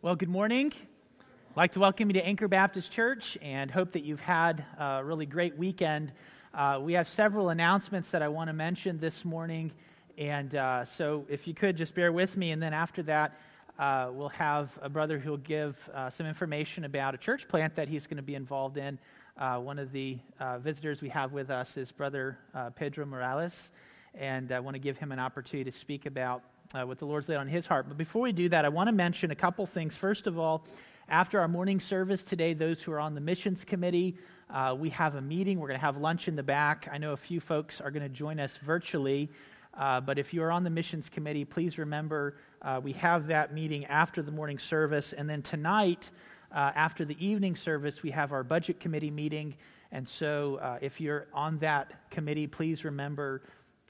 Well, good morning. I'd like to welcome you to Anchor Baptist Church and hope that you've had a really great weekend. We have several announcements that I want to mention this morning, and so if you could just bear with me, and then after that, we'll have a brother who'll give some information about a church plant that he's going to be involved in. One of the visitors we have with us is Brother Pedro Morales, and I want to give him an opportunity to speak about what the Lord's laid on his heart. But before we do that, I want to mention a couple things. First of all, after our morning service today, those who are on the missions committee, we have a meeting. We're going to have lunch in the back. I know a few folks are going to join us virtually, but if you are on the missions committee, please remember we have that meeting after the morning service. And then tonight, after the evening service, we have our budget committee meeting. And so if you're on that committee, please remember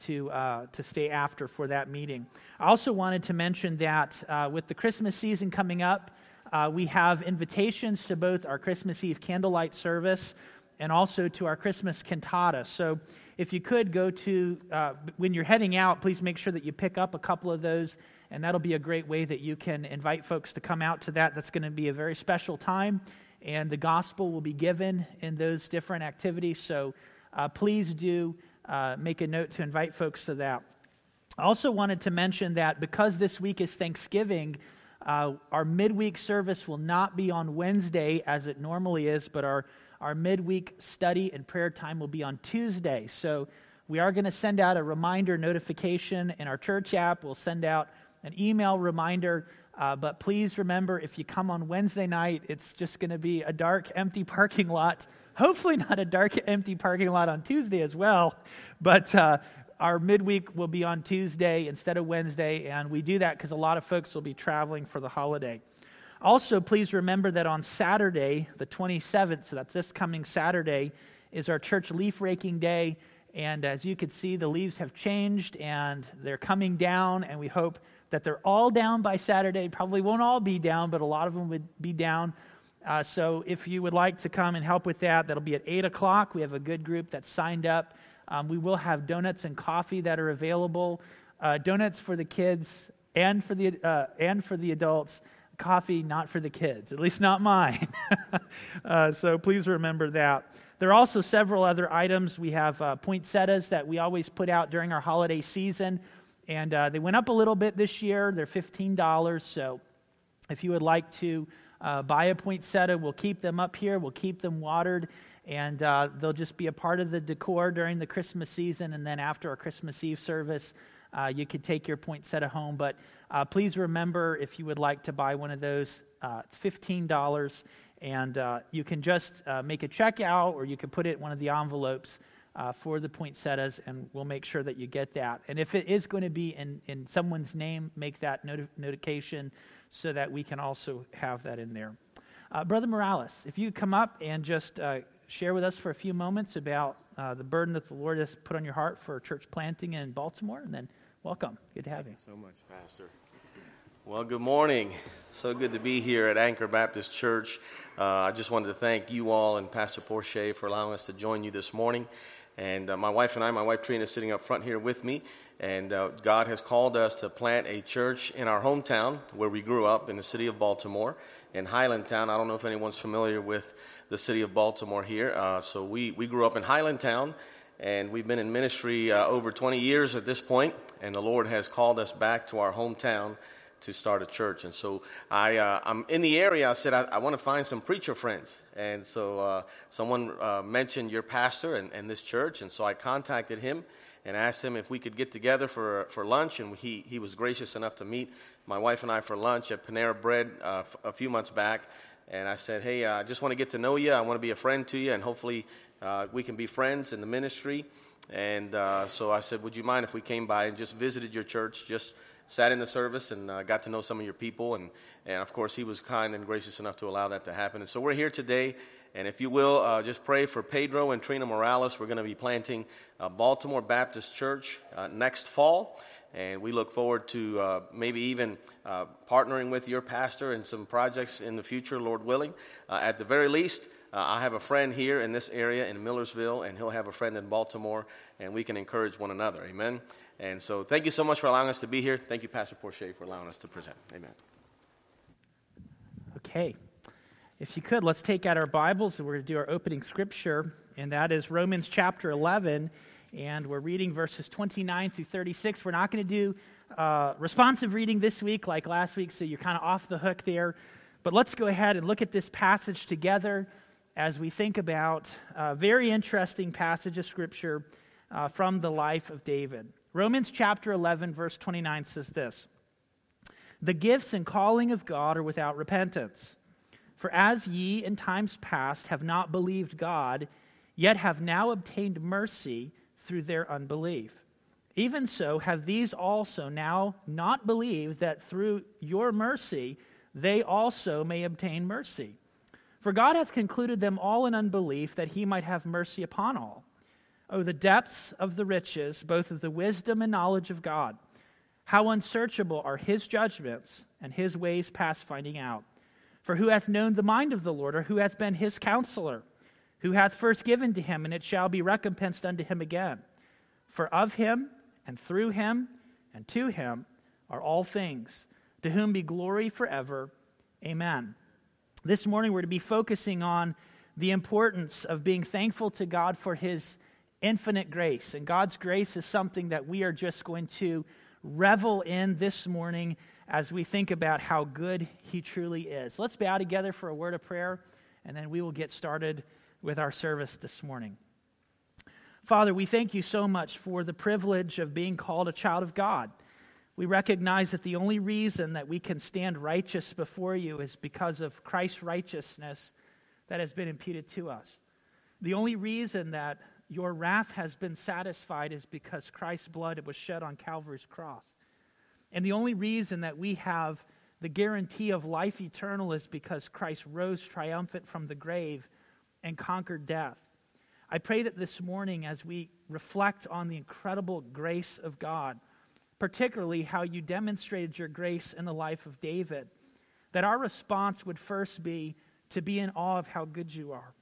to stay after for that meeting. I also wanted to mention that with the Christmas season coming up, we have invitations to both our Christmas Eve candlelight service and also to our Christmas cantata. So if you could go to, when you're heading out, please make sure that you pick up a couple of those, and that'll be a great way that you can invite folks to come out to that. That's going to be a very special time, and the gospel will be given in those different activities. So please do make a note to invite folks to that. I also wanted to mention that because this week is Thanksgiving, our midweek service will not be on Wednesday as it normally is, but our midweek study and prayer time will be on Tuesday. So we are going to send out a reminder notification in our church app. We'll send out an email reminder, but please remember, if you come on Wednesday night, it's just going to be a dark, empty parking lot. Hopefully not a dark, empty parking lot on Tuesday as well, but our midweek will be on Tuesday instead of Wednesday, and we do that because a lot of folks will be traveling for the holiday. Also, please remember that on Saturday, the 27th, so that's this coming Saturday, is our church leaf raking day, and as you can see, the leaves have changed, and they're coming down, and we hope that they're all down by Saturday. Probably won't all be down, but a lot of them would be down. So if you would like to come and help with that, that'll be at 8 o'clock. We have a good group that's signed up. We will have donuts and coffee that are available. Donuts for the kids and for the adults. Coffee not for the kids, at least not mine. So please remember that. There are also several other items. We have poinsettias that we always put out during our holiday season, and they went up a little bit this year. They're $15. So if you would like to buy a poinsettia, we'll keep them up here. We'll keep them watered, and they'll just be a part of the decor during the Christmas season. And then after our Christmas Eve service, you could take your poinsettia home. But please remember, if you would like to buy one of those, it's $15, and you can just make a check out, or you can put it in one of the envelopes for the poinsettias, and we'll make sure that you get that. And if it is going to be in someone's name, make that notification so that we can also have that in there. Brother Morales, if you come up and just share with us for a few moments about the burden that the Lord has put on your heart for church planting in Baltimore, and then welcome. Good to have you. Thank you so much, Pastor. Well, good morning. So good to be here at Anchor Baptist Church. I just wanted to thank you all and Pastor Porche for allowing us to join you this morning. And my wife Trina, is sitting up front here with me. And God has called us to plant a church in our hometown where we grew up in the city of Baltimore, in Highlandtown. I don't know if anyone's familiar with the city of Baltimore here. So we grew up in Highlandtown, and we've been in ministry over 20 years at this point, and the Lord has called us back to our hometown to start a church. And so I'm in the area. I said, I want to find some preacher friends. And so someone mentioned your pastor and this church, and so I contacted him and asked him if we could get together for lunch, and he was gracious enough to meet my wife and I for lunch at Panera Bread a few months back. And I said, hey, I just want to get to know you. I want to be a friend to you, and hopefully we can be friends in the ministry. And so I said, would you mind if we came by and just visited your church, just sat in the service and got to know some of your people. And of course, he was kind and gracious enough to allow that to happen. And so we're here today. And if you will, just pray for Pedro and Trina Morales. We're going to be planting Baltimore Baptist Church next fall. And we look forward to maybe even partnering with your pastor in some projects in the future, Lord willing. At the very least, I have a friend here in this area in Millersville, and he'll have a friend in Baltimore, and we can encourage one another. Amen. And so thank you so much for allowing us to be here. Thank you, Pastor Porche, for allowing us to present. Amen. Okay. If you could, let's take out our Bibles and we're going to do our opening scripture, and that is Romans chapter 11, and we're reading verses 29 through 36. We're not going to do responsive reading this week like last week, so you're kind of off the hook there. But let's go ahead and look at this passage together as we think about a very interesting passage of scripture from the life of David. Romans chapter 11, verse 29 says this: "The gifts and calling of God are without repentance. For as ye in times past have not believed God, yet have now obtained mercy through their unbelief, even so have these also now not believed, that through your mercy they also may obtain mercy. For God hath concluded them all in unbelief, that he might have mercy upon all. O the depths of the riches, both of the wisdom and knowledge of God! How unsearchable are his judgments, and his ways past finding out. For who hath known the mind of the Lord, or who hath been his counselor? Who hath first given to him, and it shall be recompensed unto him again? For of him, and through him, and to him are all things, to whom be glory forever. Amen." This morning we're to be focusing on the importance of being thankful to God for his infinite grace. And God's grace is something that we are just going to revel in this morning as we think about how good he truly is. Let's bow together for a word of prayer, and then we will get started with our service this morning. Father, we thank you so much for the privilege of being called a child of God. We recognize that the only reason that we can stand righteous before you is because of Christ's righteousness that has been imputed to us. The only reason that your wrath has been satisfied is because Christ's blood was shed on Calvary's cross. And the only reason that we have the guarantee of life eternal is because Christ rose triumphant from the grave and conquered death. I pray that this morning, as we reflect on the incredible grace of God, particularly how you demonstrated your grace in the life of David, that our response would first be to be in awe of how good you are.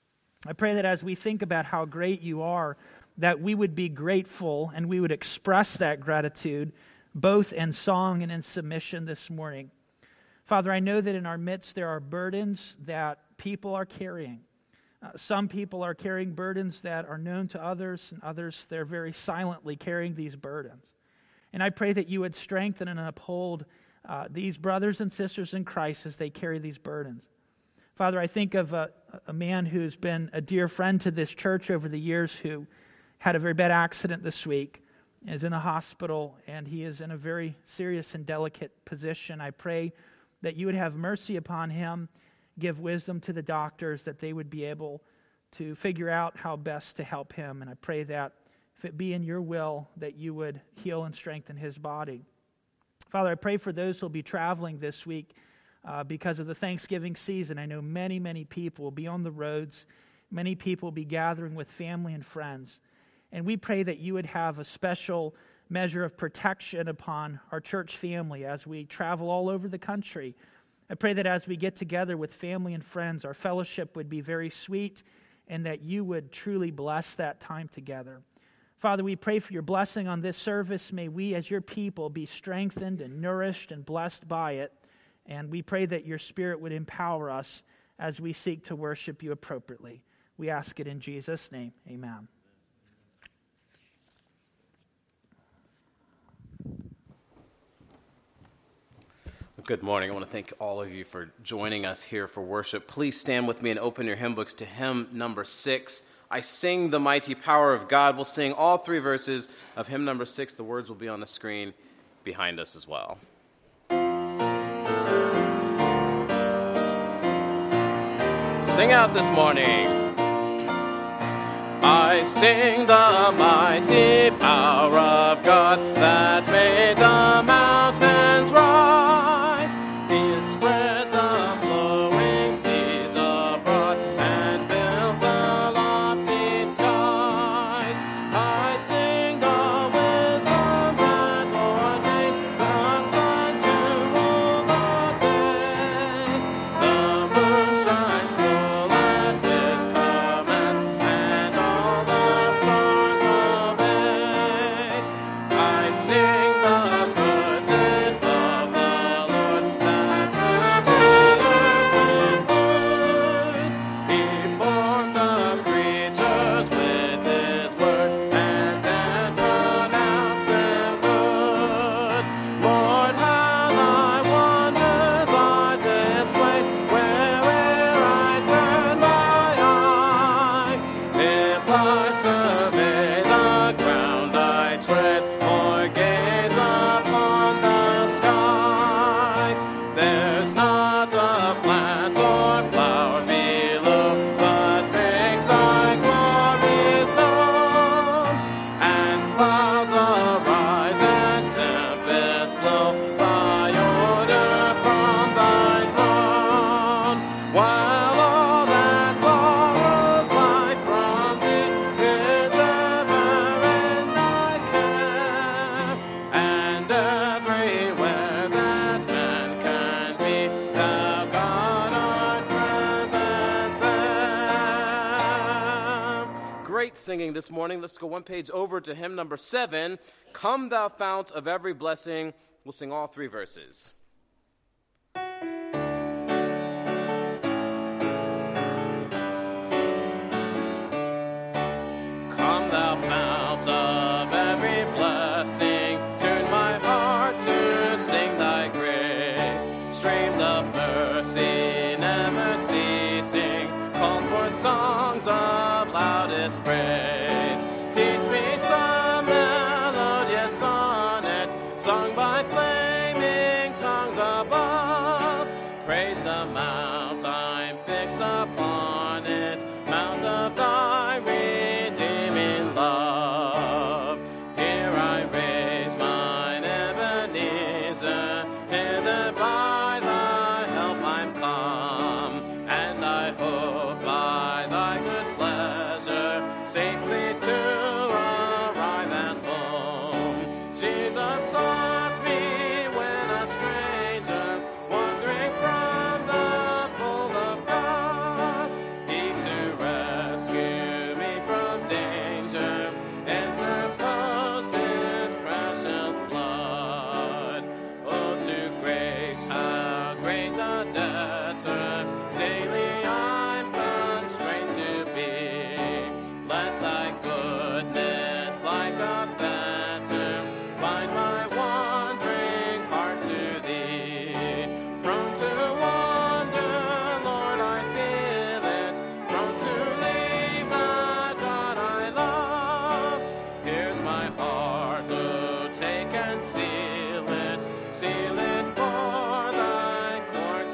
I pray that as we think about how great you are, that we would be grateful and we would express that gratitude both in song and in submission this morning. Father, I know that in our midst there are burdens that people are carrying. Some people are carrying burdens that are known to others, and others, they're very silently carrying these burdens. And I pray that you would strengthen and uphold these brothers and sisters in Christ as they carry these burdens. Father, I think of a man who's been a dear friend to this church over the years who had a very bad accident this week, is in a hospital, and he is in a very serious and delicate position. I pray that you would have mercy upon him, give wisdom to the doctors, that they would be able to figure out how best to help him. And I pray that if it be in your will, that you would heal and strengthen his body. Father, I pray for those who will be traveling this week because of the Thanksgiving season. I know many, many people will be on the roads. Many people will be gathering with family and friends. And we pray that you would have a special measure of protection upon our church family as we travel all over the country. I pray that as we get together with family and friends, our fellowship would be very sweet and that you would truly bless that time together. Father, we pray for your blessing on this service. May we as your people be strengthened and nourished and blessed by it. And we pray that your Spirit would empower us as we seek to worship you appropriately. We ask it in Jesus' name. Amen. Good morning. I want to thank all of you for joining us here for worship. Please stand with me and open your hymn books to hymn number 6. I sing the mighty power of God. We'll sing all 3 verses of hymn number 6. The words will be on the screen behind us as well. Sing out this morning. I sing the mighty power of God that made the mountains rise. He spread the flowing seas abroad and built the lofty skies. I sing the wisdom that ordained the sun to rule the day. The moon shines full at his command, and all the stars obey. I sing the singing this morning. Let's go one page over to hymn number 7, Come Thou Fount of Every Blessing. We'll sing all 3 verses. Come Thou Fount of every blessing, turn my heart to sing Thy grace. Streams of mercy never ceasing, calls for songs of loudest praise. Teach me some melodious sonnet, sung by flaming tongues above. Praise the mount I'm fixed upon it, mount of Thy redeeming love. Here I raise mine Ebenezer, hither by Thy help I'm come, and I hope by Thy good pleasure safely to arrive at home. Jesus sought me when a stranger, wandering from the fold of God. He to rescue me from danger interposed His precious blood. Oh, to grace how great a debtor daily I'm constrained to be. Let Thy goodness like a fetter bind my wandering heart to Thee. Prone to wander, Lord, I feel it, prone to leave the God I love. Here's my heart, oh, take and seal it for Thy courts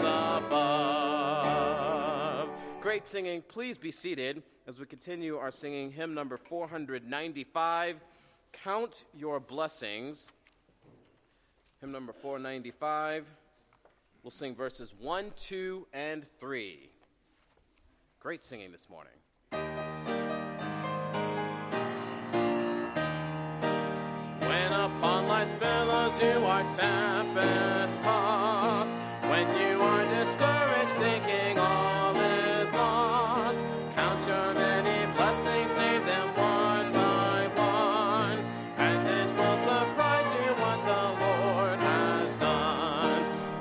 above. Great singing. Please be seated as we continue our singing hymn number 495, Count Your Blessings. Hymn number 495. We'll sing verses 1, 2, and 3. Great singing this morning. When upon life's billows you are tempest-tossed, when you are discouraged thinking all is lost, count your many blessings, name them one by one, and it will surprise you what the Lord has done.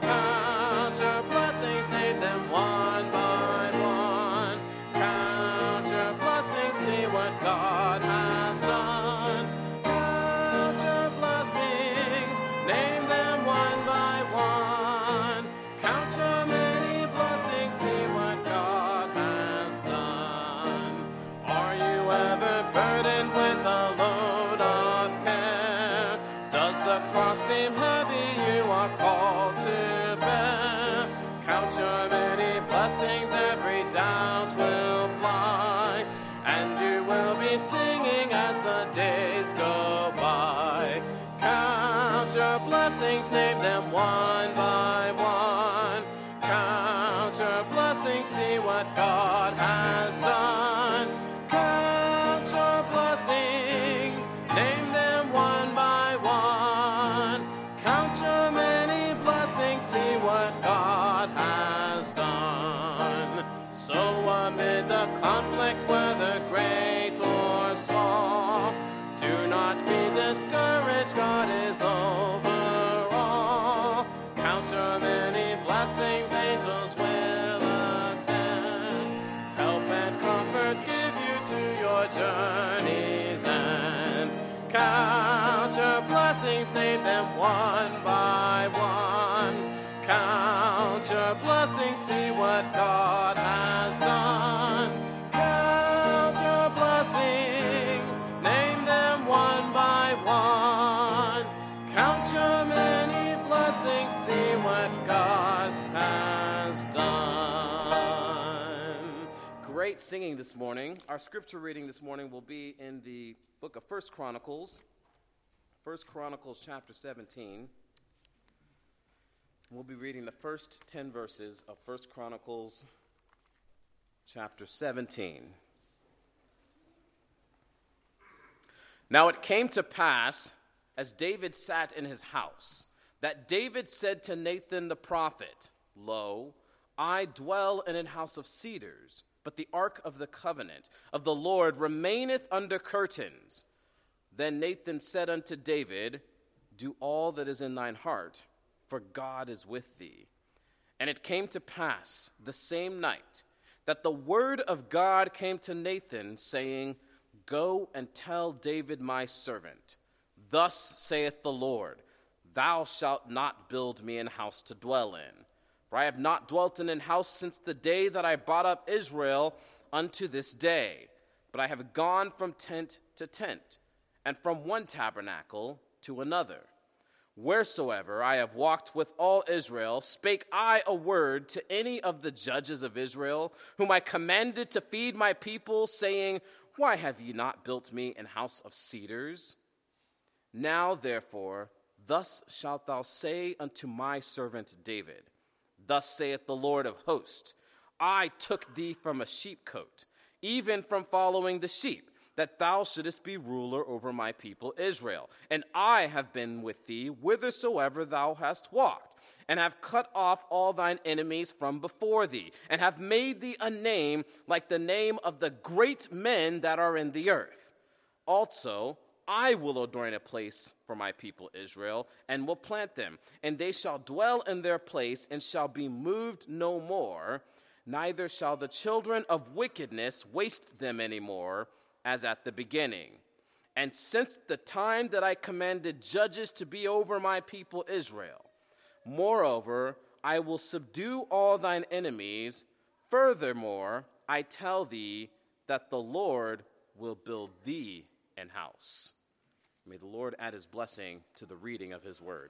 Count your blessings, name them one by one. Count your blessings, see what God has done. Count your blessings, name them one by one. Count your many blessings, see what God has done. Are you ever burdened with a load of care? Does the cross seem heavy you are called to bear? Count your many blessings, every doubt will fly, and you will be singing as the days go by. Count your blessings, name them one by one. Count your blessings, see what God has done. Count your blessings, name them one by one. Count your many blessings, see what God has done. So amid the conflict, whether great or small, do not be discouraged, God is over all. Count your many blessings, angels will attend. Help and comfort give you to your journey's end. Count your blessings, name them one by one. Count your blessings, see what God has done. Count your blessings, name them one by one. Count your many blessings, see what God has done. Great singing this morning. Our scripture reading this morning will be in the book of 1 Chronicles. 1 Chronicles chapter 17. We'll be reading the first 10 verses of 1 Chronicles chapter 17. Now it came to pass, as David sat in his house, that David said to Nathan the prophet, Lo, I dwell in an house of cedars, but the ark of the covenant of the Lord remaineth under curtains. Then Nathan said unto David, do all that is in thine heart, for God is with thee. And it came to pass the same night that the word of God came to Nathan, saying, go and tell David my servant, thus saith the Lord, thou shalt not build me an house to dwell in. For I have not dwelt in an house since the day that I brought up Israel unto this day. But I have gone from tent to tent, and from one tabernacle to another. Wheresoever I have walked with all Israel, spake I a word to any of the judges of Israel, whom I commanded to feed my people, saying, why have ye not built me an house of cedars? Now therefore, thus shalt thou say unto my servant David, thus saith the Lord of hosts, I took thee from a sheepcote, even from following the sheep, that thou shouldest be ruler over my people Israel. And I have been with thee whithersoever thou hast walked, and have cut off all thine enemies from before thee, and have made thee a name like the name of the great men that are in the earth. Also, I will ordain a place for my people Israel, and will plant them, and they shall dwell in their place, and shall be moved no more. Neither shall the children of wickedness waste them any more, as at the beginning. And since the time that I commanded judges to be over my people Israel, moreover, I will subdue all thine enemies. Furthermore, I tell thee that the Lord will build thee an house. May the Lord add his blessing to the reading of his word.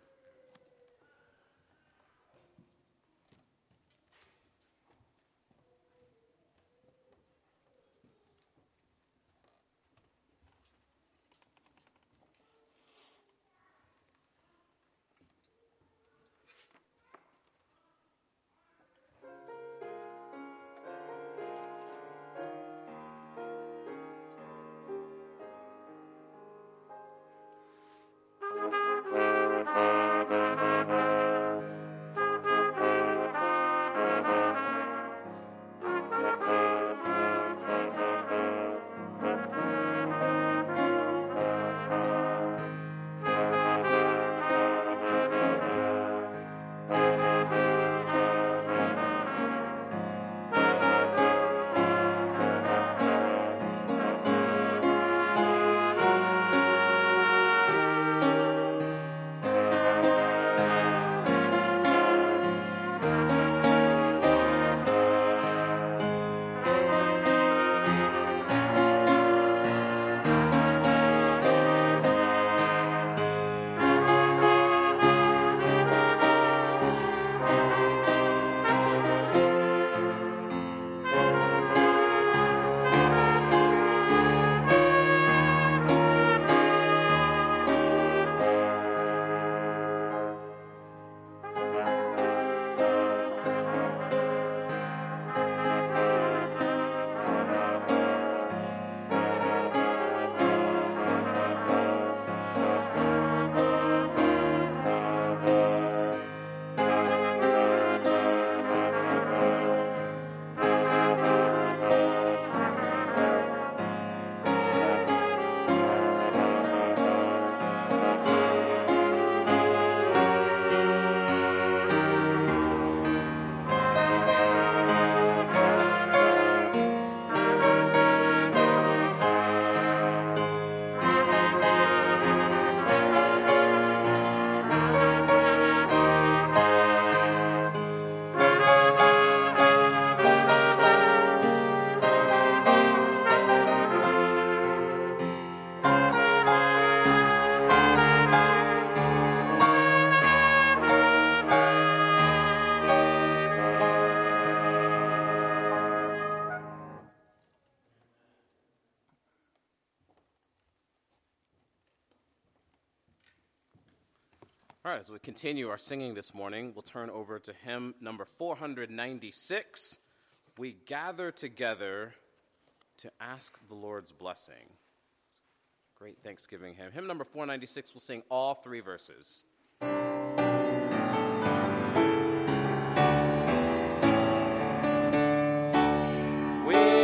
All right, as we continue our singing this morning, we'll turn over to hymn number 496. We gather together to ask the Lord's blessing. Great Thanksgiving hymn. Hymn number 496, we'll sing all three verses. We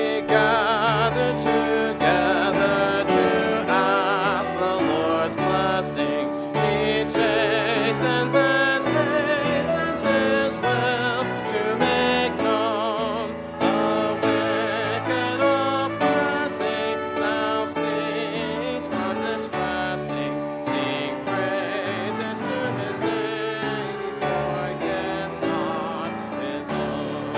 hastens and hastens his will to make known the wicked oppressing. Thou cease from distressing, sing praises to his name. Forgets not his own.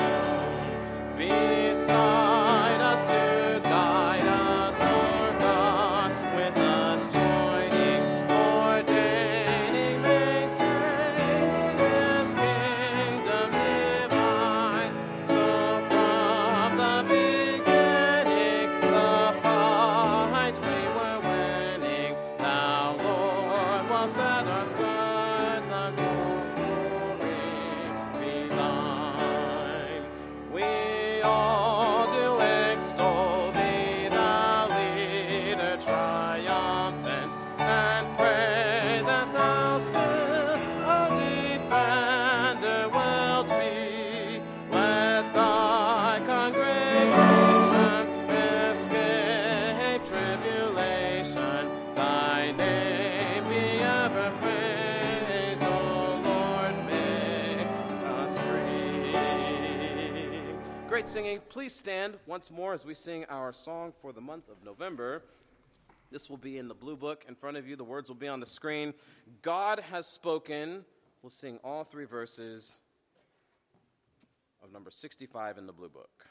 Beside us to guide us, our God, with us joining, ordaining, maintaining his kingdom divine. So from the beginning, the fight we were winning. Thou, Lord, wast at our side, the glory be thine. We all do extol thee, thou leader triumphant, and pray that thou still a defender wilt be. Let thy congregation escape tribulation. Thy name be ever praised, O Lord, make us free. Great singing. Please stand once more as we sing our song for the month of November. This will be in the blue book in front of you. The words will be on the screen. God has spoken. We'll sing all three verses of number 65 in the blue book.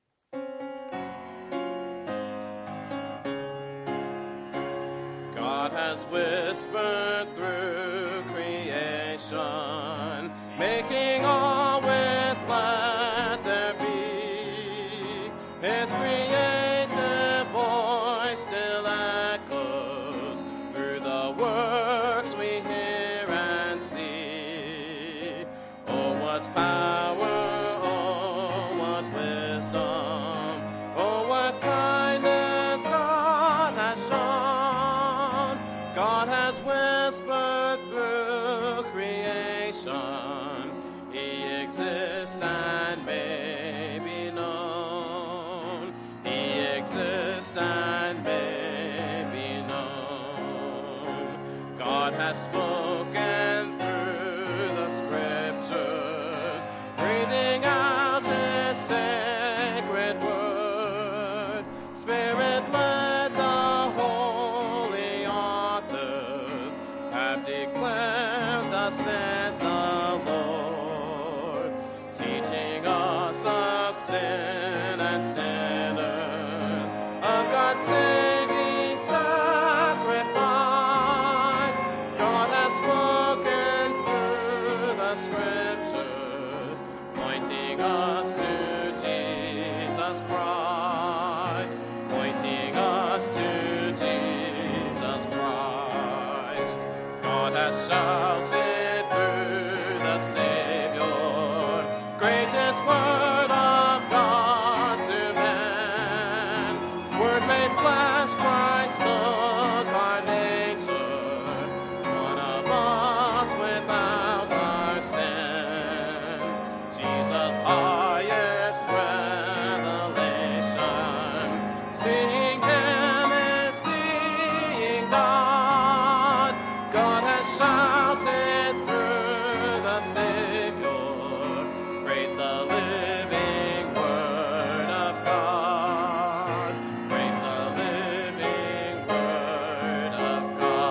God has whispered through creation, making all with let there be. His creative voice still echoes through the works we hear and see. Oh, what power, oh, what wisdom, oh, what kindness God has shown. God has whispered through creation. He exists and may be known. He exists and may be known. God has spoken through the scriptures, breathing out his sacred word. Spirit led, the holy authors have declared, thus says the Lord, teaching us of sin and sinners, of God's saving sacrifice. God has spoken through the scriptures, pointing us to Jesus Christ, pointing us to Jesus Christ. God has shouted through the Savior, greatest word of God to man. Word made flesh, Christ took our nature, one of us without our sin. Jesus' highest revelation, seeing him is seeing God. God has shouted through the Savior, praise the living word of God. Praise the living word of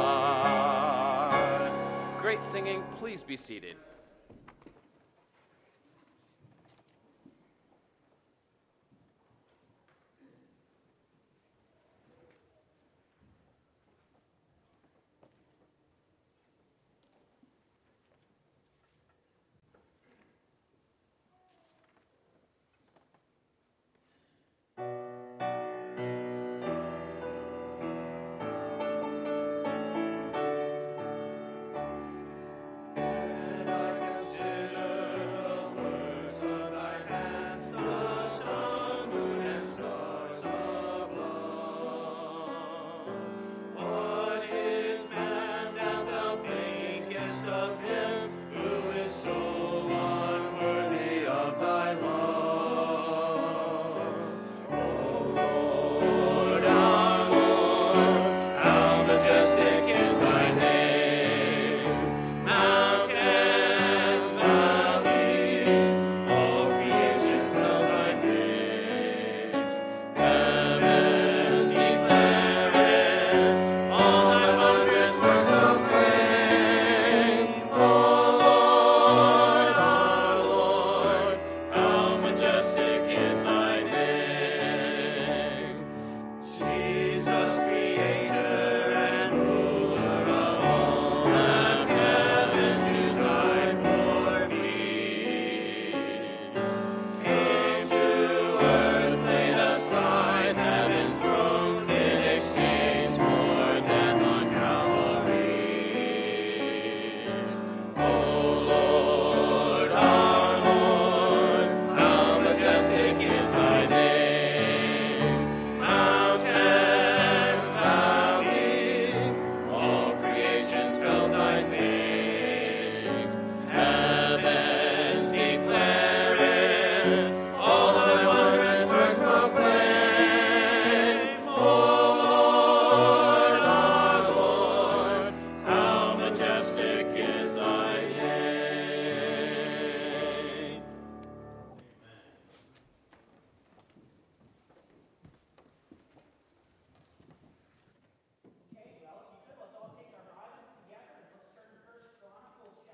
God. Great singing. Please be seated. Now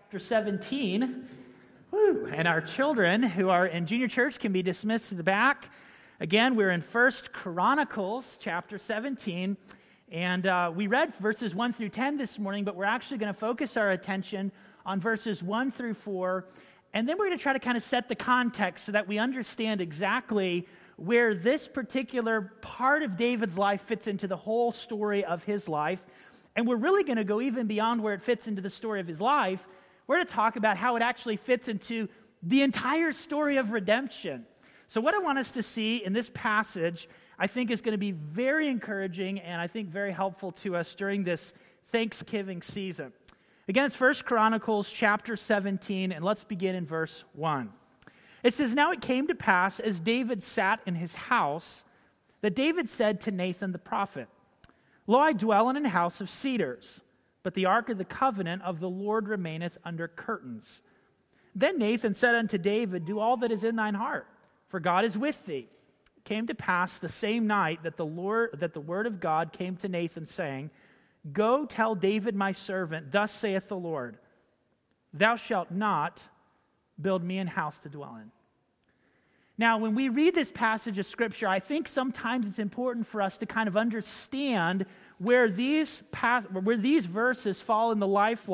chapter 17. Woo. And our children who are in junior church can be dismissed to the back. Again, we're in 1 Chronicles chapter 17. And we read verses 1 through 10 this morning, but we're actually going to focus our attention on verses 1 through 4. And then we're going to try to kind of set the context so that we understand exactly where this particular part of David's life fits into the whole story of his life. And we're really going to go even beyond where it fits into the story of his life. We're going to talk about how it actually fits into the entire story of redemption. So what I want us to see in this passage, I think, is going to be very encouraging and I think very helpful to us during this Thanksgiving season. Again, it's 1 Chronicles chapter 17, and let's begin in verse 1. It says, "Now it came to pass, as David sat in his house, that David said to Nathan the prophet, 'Lo, I dwell in an house of cedars, but the ark of the covenant of the Lord remaineth under curtains.' Then Nathan said unto David, 'Do all that is in thine heart, for God is with thee.' It came to pass the same night that the word of God came to Nathan, saying, 'Go tell David my servant, thus saith the Lord, Thou shalt not build me an house to dwell in.'" Now, when we read this passage of Scripture, I think sometimes it's important for us to kind of understand where these verses fall in the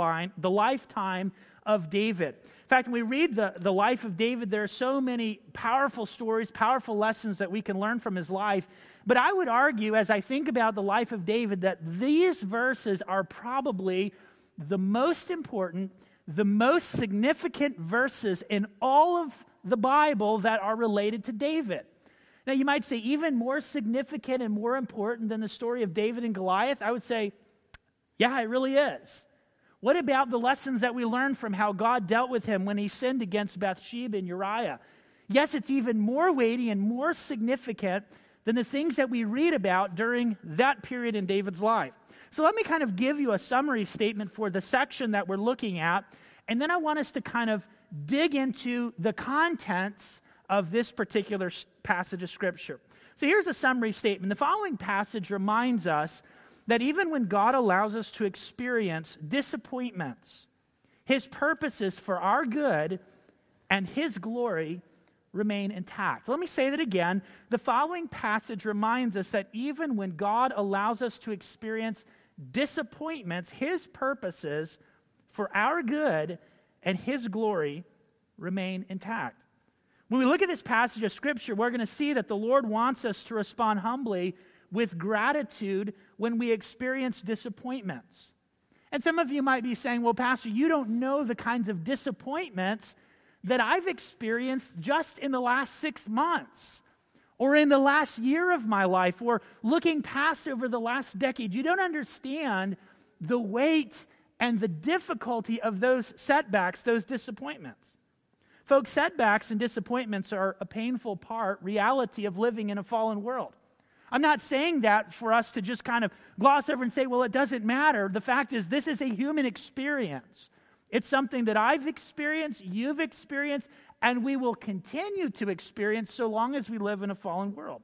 lifetime of David. In fact, when we read the life of David, there are so many powerful stories, powerful lessons that we can learn from his life. But I would argue, as I think about the life of David, that these verses are probably the most important, the most significant verses in all of the Bible that are related to David. Now, you might say even more significant and more important than the story of David and Goliath. I would say, yeah, it really is. What about the lessons that we learned from how God dealt with him when he sinned against Bathsheba and Uriah? Yes, it's even more weighty and more significant than the things that we read about during that period in David's life. So let me kind of give you a summary statement for the section that we're looking at, and then I want us to kind of dig into the contents of this particular passage of Scripture. So here's a summary statement. The following passage reminds us that even when God allows us to experience disappointments, His purposes for our good and His glory remain intact. Let me say that again. The following passage reminds us that even when God allows us to experience disappointments, His purposes for our good and His glory remain intact. When we look at this passage of Scripture, we're going to see that the Lord wants us to respond humbly with gratitude when we experience disappointments. And some of you might be saying, well, Pastor, you don't know the kinds of disappointments that I've experienced just in the last 6 months or in the last year of my life or looking past over the last decade. You don't understand the weight and the difficulty of those setbacks, those disappointments. Folks, setbacks and disappointments are a painful reality of living in a fallen world. I'm not saying that for us to just kind of gloss over and say, well, it doesn't matter. The fact is, this is a human experience. It's something that I've experienced, you've experienced, and we will continue to experience so long as we live in a fallen world.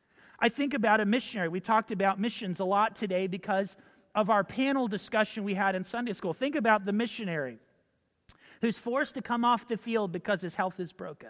I think about a missionary. We talked about missions a lot today because of our panel discussion we had in Sunday school. Think about the missionary who's forced to come off the field because his health is broken,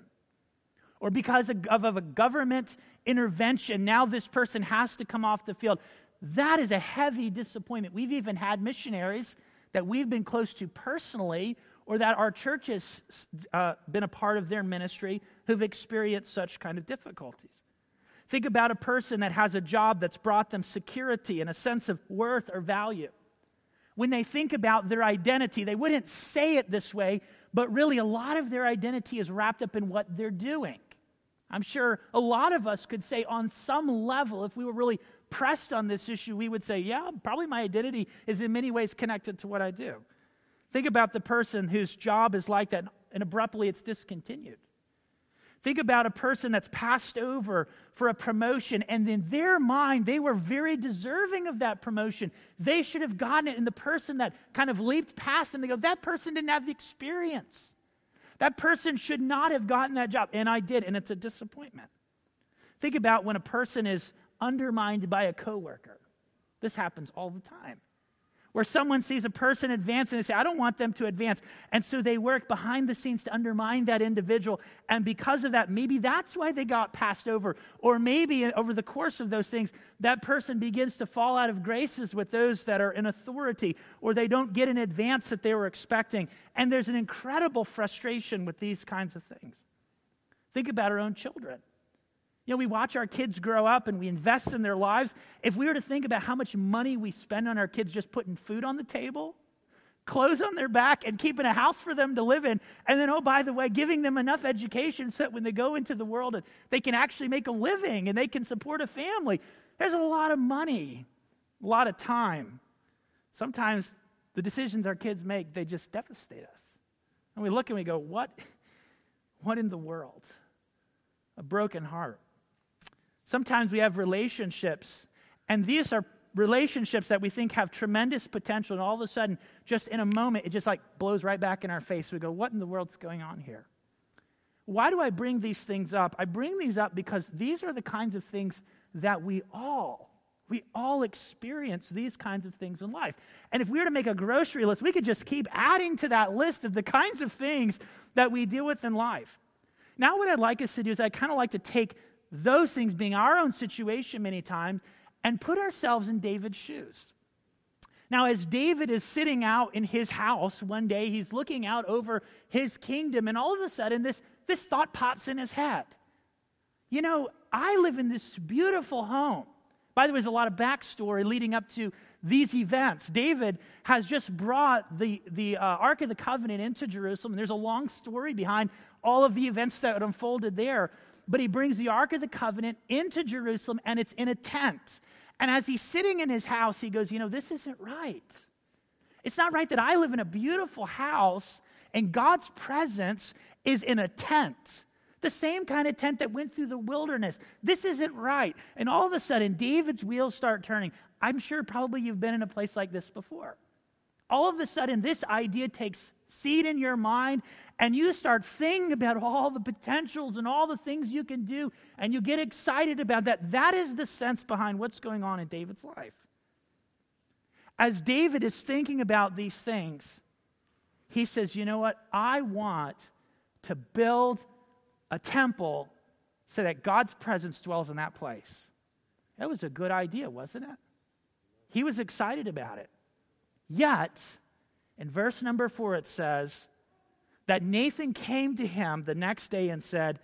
or because of a government intervention. Now this person has to come off the field. That is a heavy disappointment. We've even had missionaries that we've been close to personally, or that our church has been a part of their ministry, who've experienced such kind of difficulties. Think about a person that has a job that's brought them security and a sense of worth or value. When they think about their identity, they wouldn't say it this way, but really a lot of their identity is wrapped up in what they're doing. I'm sure a lot of us could say on some level, if we were really pressed on this issue, we would say, yeah, probably my identity is in many ways connected to what I do. Think about the person whose job is like that, and abruptly it's discontinued. Think about a person that's passed over for a promotion, and in their mind, they were very deserving of that promotion. They should have gotten it, and the person that kind of leaped past them, they go, that person didn't have the experience. That person should not have gotten that job, and I did, and it's a disappointment. Think about when a person is undermined by a coworker. This happens all the time, Where someone sees a person advance and they say, I don't want them to advance. And so they work behind the scenes to undermine that individual. And because of that, maybe that's why they got passed over. Or maybe over the course of those things, that person begins to fall out of graces with those that are in authority, or they don't get an advance that they were expecting. And there's an incredible frustration with these kinds of things. Think about our own children. You know, we watch our kids grow up and we invest in their lives. If we were to think about how much money we spend on our kids just putting food on the table, clothes on their back, and keeping a house for them to live in, and then, oh, by the way, giving them enough education so that when they go into the world, they can actually make a living and they can support a family. There's a lot of money, a lot of time. Sometimes the decisions our kids make, they just devastate us. And we look and we go, what in the world? A broken heart. Sometimes we have relationships, and these are relationships that we think have tremendous potential, and all of a sudden, just in a moment, it just like blows right back in our face. We go, what in the world's going on here? Why do I bring these things up? I bring these up because these are the kinds of things that we all experience these kinds of things in life. And if we were to make a grocery list, we could just keep adding to that list of the kinds of things that we deal with in life. Now what I'd like us to do is I'd kind of like to take those things being our own situation many times and put ourselves in David's shoes. Now, as David is sitting out in his house one day, he's looking out over his kingdom, and all of a sudden this thought pops in his head. You know, I live in this beautiful home. By the way, there's a lot of backstory leading up to these events. David has just brought the Ark of the Covenant into Jerusalem, and there's a long story behind all of the events that unfolded there. But he brings the Ark of the Covenant into Jerusalem, and it's in a tent. And as he's sitting in his house, he goes, you know, this isn't right. It's not right that I live in a beautiful house, and God's presence is in a tent. The same kind of tent that went through the wilderness. This isn't right. And all of a sudden, David's wheels start turning. I'm sure probably you've been in a place like this before. All of a sudden, this idea takes seed in your mind, and you start thinking about all the potentials and all the things you can do, and you get excited about that. That is the sense behind what's going on in David's life. As David is thinking about these things, he says, you know what? I want to build a temple so that God's presence dwells in that place. That was a good idea, wasn't it? He was excited about it. Yet, in verse number 4, it says that Nathan came to him the next day and said,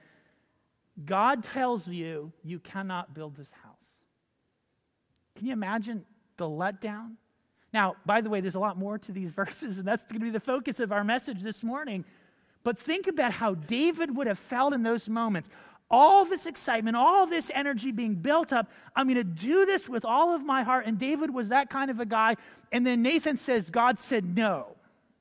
God tells you you cannot build this house. Can you imagine the letdown? Now, by the way, there's a lot more to these verses, and that's going to be the focus of our message this morning. But think about how David would have felt in those moments. All this excitement, all this energy being built up. I'm going to do this with all of my heart. And David was that kind of a guy. And then Nathan says, God said no.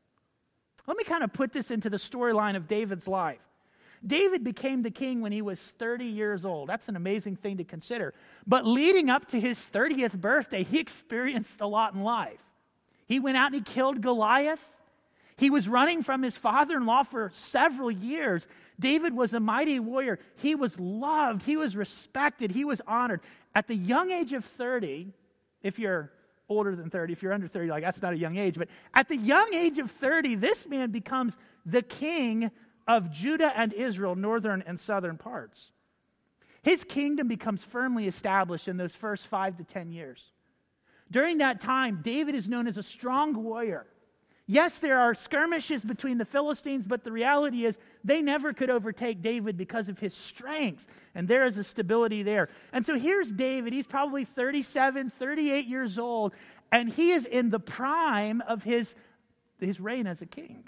Let me kind of put this into the storyline of David's life. David became the king when he was 30 years old. That's an amazing thing to consider. But leading up to his 30th birthday, he experienced a lot in life. He went out and he killed Goliath. He was running from his father-in-law for several years. David was a mighty warrior. He was loved. He was respected. He was honored. At the young age of 30, if you're older than 30, if you're under 30, like that's not a young age, but at the young age of 30, this man becomes the king of Judah and Israel, northern and southern parts. His kingdom becomes firmly established in those first 5 to 10 years. During that time, David is known as a strong warrior. Yes, there are skirmishes between the Philistines, but the reality is they never could overtake David because of his strength, and there is a stability there. And so here's David. He's probably 37, 38 years old, and he is in the prime of his reign as a king.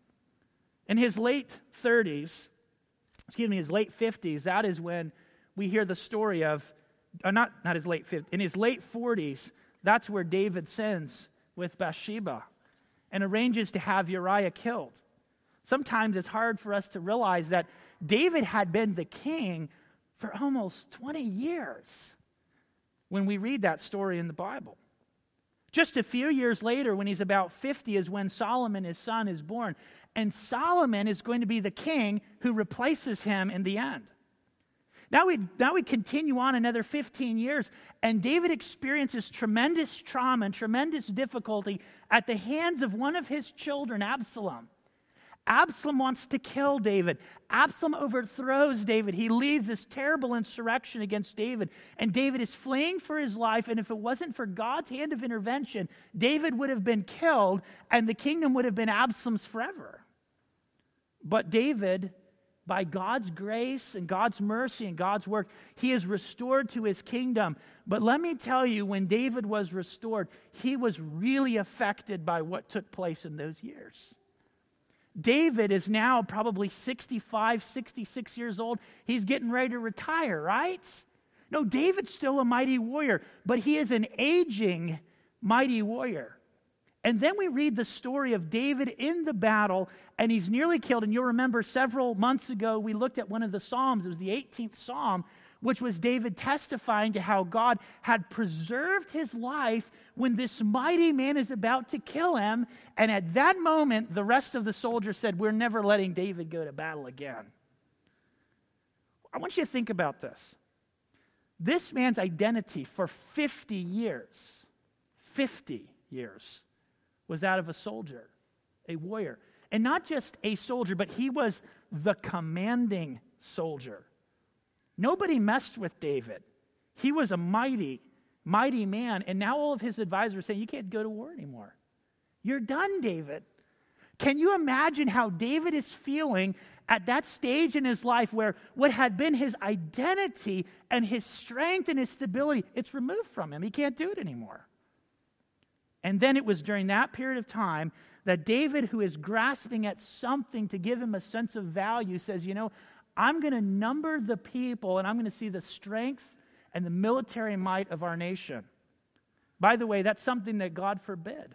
In his late 30s, his late 50s, that is when we hear the story of, not his late 50s, in his late 40s, that's where David sins with Bathsheba and arranges to have Uriah killed. Sometimes it's hard for us to realize that David had been the king for almost 20 years when we read that story in the Bible. Just a few years later, when he's about 50, is when Solomon, his son, is born. And Solomon is going to be the king who replaces him in the end. Now we continue on another 15 years, and David experiences tremendous trauma and tremendous difficulty at the hands of one of his children, Absalom. Absalom wants to kill David. Absalom overthrows David. He leads this terrible insurrection against David, and David is fleeing for his life, and if it wasn't for God's hand of intervention, David would have been killed, and the kingdom would have been Absalom's forever. But David, by God's grace and God's mercy and God's work, he is restored to his kingdom. But let me tell you, when David was restored, he was really affected by what took place in those years. David is now probably 65, 66 years old. He's getting ready to retire, right? No, David's still a mighty warrior, but he is an aging mighty warrior. And then we read the story of David in the battle, and he's nearly killed. And you'll remember several months ago, we looked at one of the Psalms. It was the 18th Psalm, which was David testifying to how God had preserved his life when this mighty man is about to kill him. And at that moment, the rest of the soldiers said, we're never letting David go to battle again. I want you to think about this. This man's identity for 50 years, was that of a soldier, a warrior. And not just a soldier, but he was the commanding soldier. Nobody messed with David. He was a mighty, mighty man. And now all of his advisors are saying, you can't go to war anymore. You're done, David. Can you imagine how David is feeling at that stage in his life where what had been his identity and his strength and his stability, it's removed from him. He can't do it anymore. And then it was during that period of time that David, who is grasping at something to give him a sense of value, says, I'm going to number the people and I'm going to see the strength and the military might of our nation. By the way, that's something that God forbid.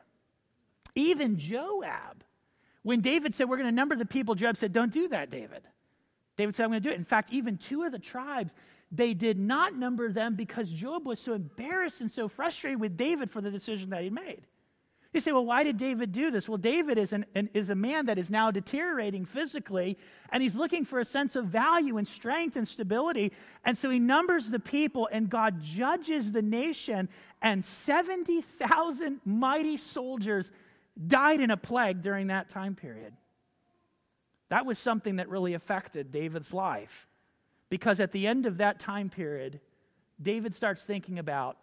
Even Joab, when David said, we're going to number the people, Joab said, don't do that, David. David said, I'm going to do it. In fact, even two of the tribes, they did not number them because Joab was so embarrassed and so frustrated with David for the decision that he made. You say, well, why did David do this? Well, David is a man that is now deteriorating physically, and he's looking for a sense of value and strength and stability, and so he numbers the people, and God judges the nation, and 70,000 mighty soldiers died in a plague during that time period. That was something that really affected David's life, because at the end of that time period, David starts thinking about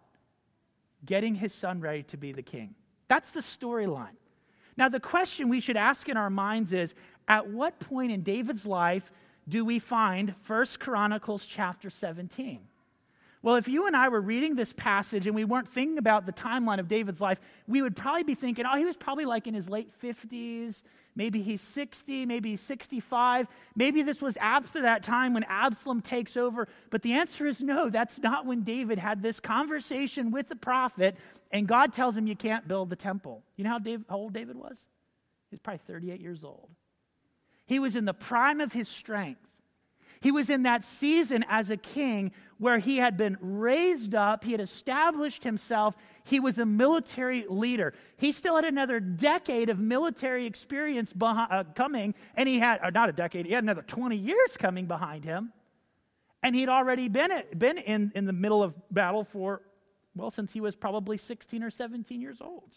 getting his son ready to be the king. That's the storyline. Now, the question we should ask in our minds is, at what point in David's life do we find 1 Chronicles chapter 17? Well, if you and I were reading this passage and we weren't thinking about the timeline of David's life, we would probably be thinking, he was probably like in his late 50s, maybe he's 60, maybe he's 65, maybe this was after that time when Absalom takes over. But the answer is no, that's not when David had this conversation with the prophet, and God tells him you can't build the temple. You know how old David was? He was probably 38 years old. He was in the prime of his strength. He was in that season as a king where he had been raised up, he had established himself, he was a military leader. He still had another decade of military experience coming, and he had, not a decade, he had another 20 years coming behind him. And he'd already been in the middle of battle since he was probably 16 or 17 years old.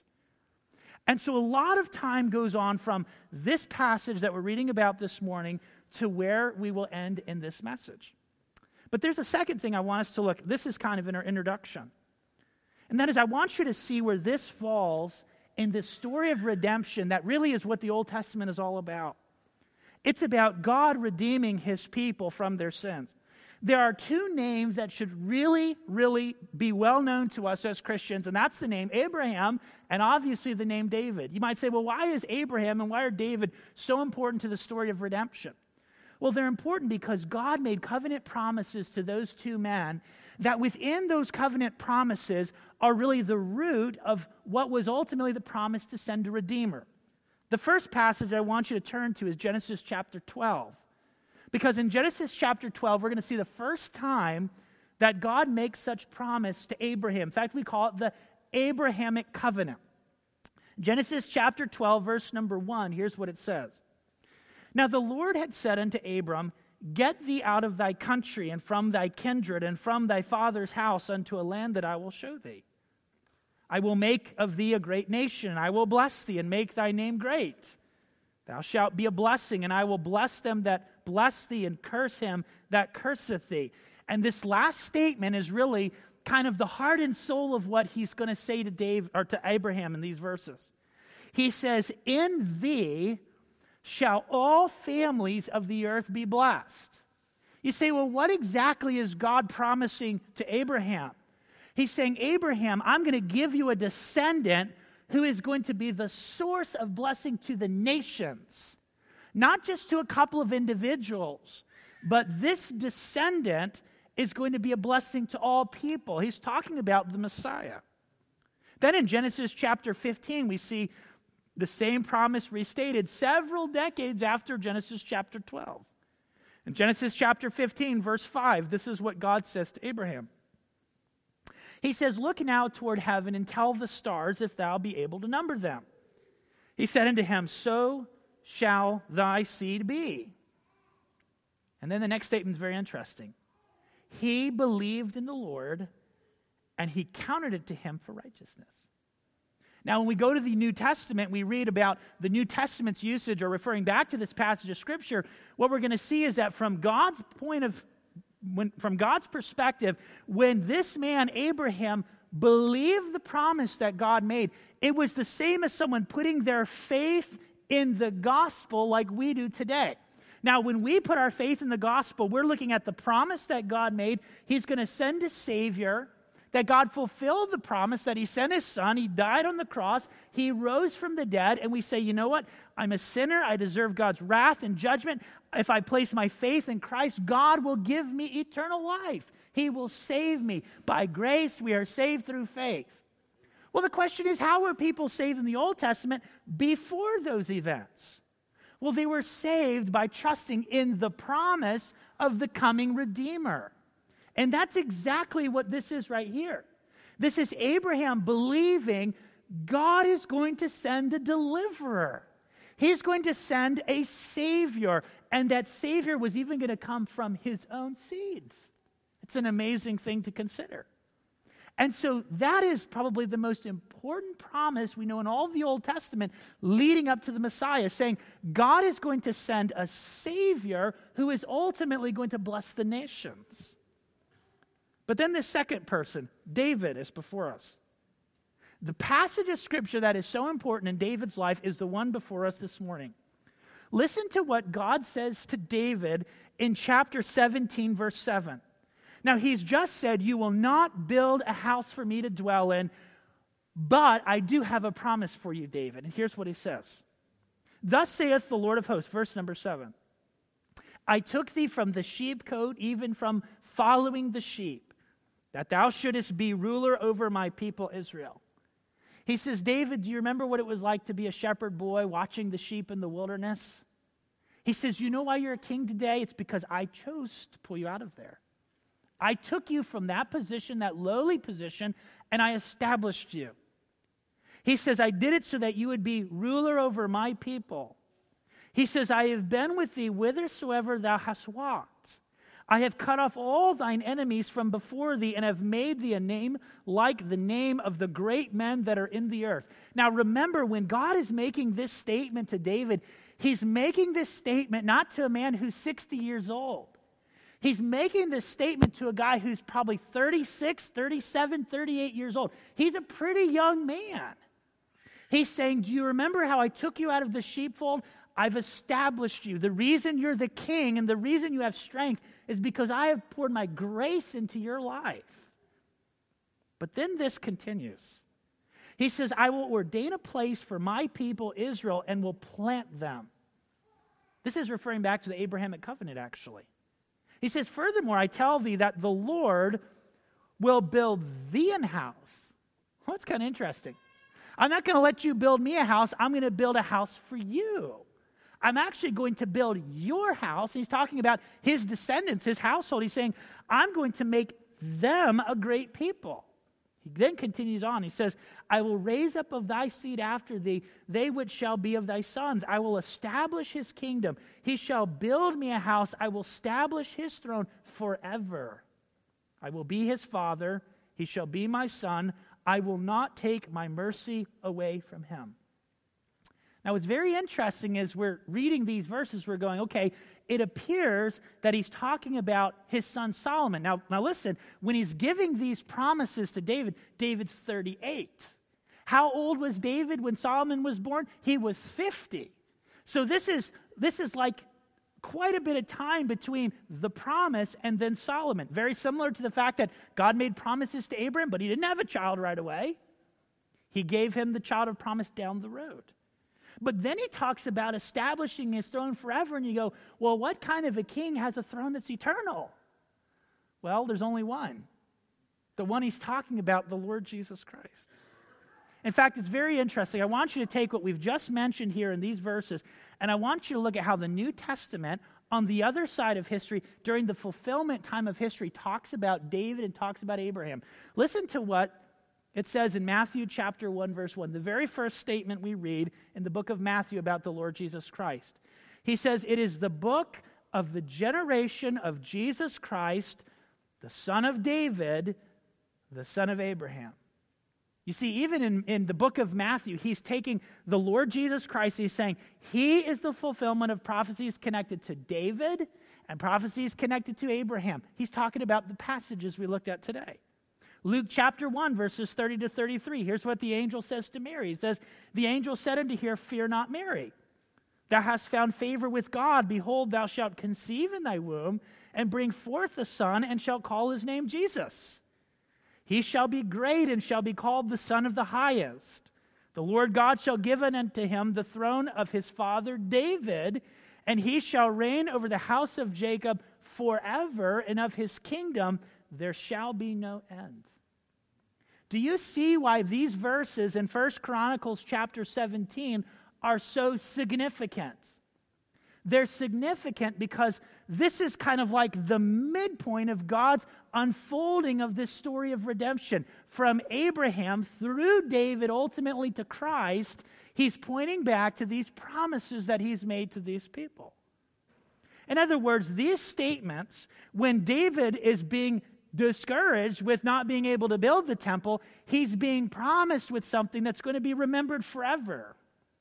And so a lot of time goes on from this passage that we're reading about this morning to where we will end in this message. But there's a second thing I want us to look at. This is kind of in our introduction. And that is, I want you to see where this falls in this story of redemption that really is what the Old Testament is all about. It's about God redeeming his people from their sins. There are two names that should really, really be well known to us as Christians, and that's the name Abraham and obviously the name David. You might say, well, why is Abraham and why are David so important to the story of redemption? Well, they're important because God made covenant promises to those two men that within those covenant promises are really the root of what was ultimately the promise to send a Redeemer. The first passage I want you to turn to is Genesis chapter 12. Because in Genesis chapter 12, we're going to see the first time that God makes such promise to Abraham. In fact, we call it the Abrahamic covenant. Genesis chapter 12, verse number 1, here's what it says. Now the Lord had said unto Abram, get thee out of thy country and from thy kindred and from thy father's house unto a land that I will show thee. I will make of thee a great nation, and I will bless thee and make thy name great. Thou shalt be a blessing, and I will bless them that bless thee, and curse him that curseth thee. And this last statement is really kind of the heart and soul of what he's going to say to Abraham in these verses. He says, in thee shall all families of the earth be blessed. You say, well, what exactly is God promising to Abraham? He's saying, Abraham, I'm going to give you a descendant who is going to be the source of blessing to the nations, not just to a couple of individuals, but this descendant is going to be a blessing to all people. He's talking about the Messiah. Then in Genesis chapter 15, we see the same promise restated several decades after Genesis chapter 12. In Genesis chapter 15, verse 5, this is what God says to Abraham. He says, look now toward heaven and tell the stars if thou be able to number them. He said unto him, so shall thy seed be. And then the next statement is very interesting. He believed in the Lord, and he counted it to him for righteousness. Now, when we go to the New Testament, we read about the New Testament's usage or referring back to this passage of Scripture. What we're going to see is that from God's perspective, when this man, Abraham, believed the promise that God made, it was the same as someone putting their faith in the gospel like we do today. Now, when we put our faith in the gospel, we're looking at the promise that God made. He's going to send a Savior, that God fulfilled the promise that he sent his son, he died on the cross, he rose from the dead, and we say, you know what? I'm a sinner, I deserve God's wrath and judgment. If I place my faith in Christ, God will give me eternal life. He will save me. By grace, we are saved through faith. Well, the question is, how were people saved in the Old Testament before those events? Well, they were saved by trusting in the promise of the coming Redeemer. And that's exactly what this is right here. This is Abraham believing God is going to send a deliverer. He's going to send a Savior, and that Savior was even going to come from his own seeds. It's an amazing thing to consider. And so that is probably the most important promise we know in all of the Old Testament leading up to the Messiah, saying God is going to send a Savior who is ultimately going to bless the nations. But then the second person, David, is before us. The passage of Scripture that is so important in David's life is the one before us this morning. Listen to what God says to David in chapter 17, verse 7. Now, he's just said, you will not build a house for me to dwell in, but I do have a promise for you, David. And here's what he says. Thus saith the Lord of hosts, verse number 7. I took thee from the sheepcote, even from following the sheep, that thou shouldest be ruler over my people Israel. He says, David, do you remember what it was like to be a shepherd boy watching the sheep in the wilderness? He says, you know why you're a king today? It's because I chose to pull you out of there. I took you from that position, that lowly position, and I established you. He says, I did it so that you would be ruler over my people. He says, I have been with thee whithersoever thou hast walked. I have cut off all thine enemies from before thee, and have made thee a name like the name of the great men that are in the earth. Now remember, when God is making this statement to David, he's making this statement not to a man who's 60 years old. He's making this statement to a guy who's probably 36, 37, 38 years old. He's a pretty young man. He's saying, do you remember how I took you out of the sheepfold? I've established you. The reason you're the king and the reason you have strength is because I have poured my grace into your life. But then this continues. He says, I will ordain a place for my people Israel and will plant them. This is referring back to the Abrahamic covenant, actually. He says, furthermore, I tell thee that the Lord will build thee an house. Well, that's kind of interesting. I'm not going to let you build me a house. I'm going to build a house for you. I'm actually going to build your house. He's talking about his descendants, his household. He's saying, I'm going to make them a great people. He then continues on. He says, I will raise up of thy seed after thee, they which shall be of thy sons. I will establish his kingdom. He shall build me a house. I will establish his throne forever. I will be his father. He shall be my son. I will not take my mercy away from him. Now, what's very interesting is we're reading these verses, we're going, okay, it appears that he's talking about his son Solomon. Now listen, when he's giving these promises to David, David's 38. How old was David when Solomon was born? He was 50. So this is like quite a bit of time between the promise and then Solomon. Very similar to the fact that God made promises to Abraham, but he didn't have a child right away. He gave him the child of promise down the road. But then he talks about establishing his throne forever, and you go, well, what kind of a king has a throne that's eternal? Well, there's only one. The one he's talking about, the Lord Jesus Christ. In fact, it's very interesting. I want you to take what we've just mentioned here in these verses, and I want you to look at how the New Testament, on the other side of history, during the fulfillment time of history, talks about David and talks about Abraham. Listen to what it says in Matthew chapter 1, verse 1, the very first statement we read in the book of Matthew about the Lord Jesus Christ. He says, it is the book of the generation of Jesus Christ, the son of David, the son of Abraham. You see, even in the book of Matthew, he's taking the Lord Jesus Christ, he's saying, he is the fulfillment of prophecies connected to David and prophecies connected to Abraham. He's talking about the passages we looked at today. Luke chapter 1, verses 30 to 33. Here's what the angel says to Mary. He says, the angel said unto her, fear not, Mary. Thou hast found favor with God. Behold, thou shalt conceive in thy womb and bring forth a son, and shalt call his name Jesus. He shall be great and shall be called the Son of the Highest. The Lord God shall give unto him the throne of his father David, and he shall reign over the house of Jacob forever, and of his kingdom there shall be no end. Do you see why these verses in 1 Chronicles chapter 17 are so significant? They're significant because this is kind of like the midpoint of God's unfolding of this story of redemption. From Abraham through David, ultimately to Christ, he's pointing back to these promises that he's made to these people. In other words, these statements, when David is being discouraged with not being able to build the temple, he's being promised with something that's going to be remembered forever.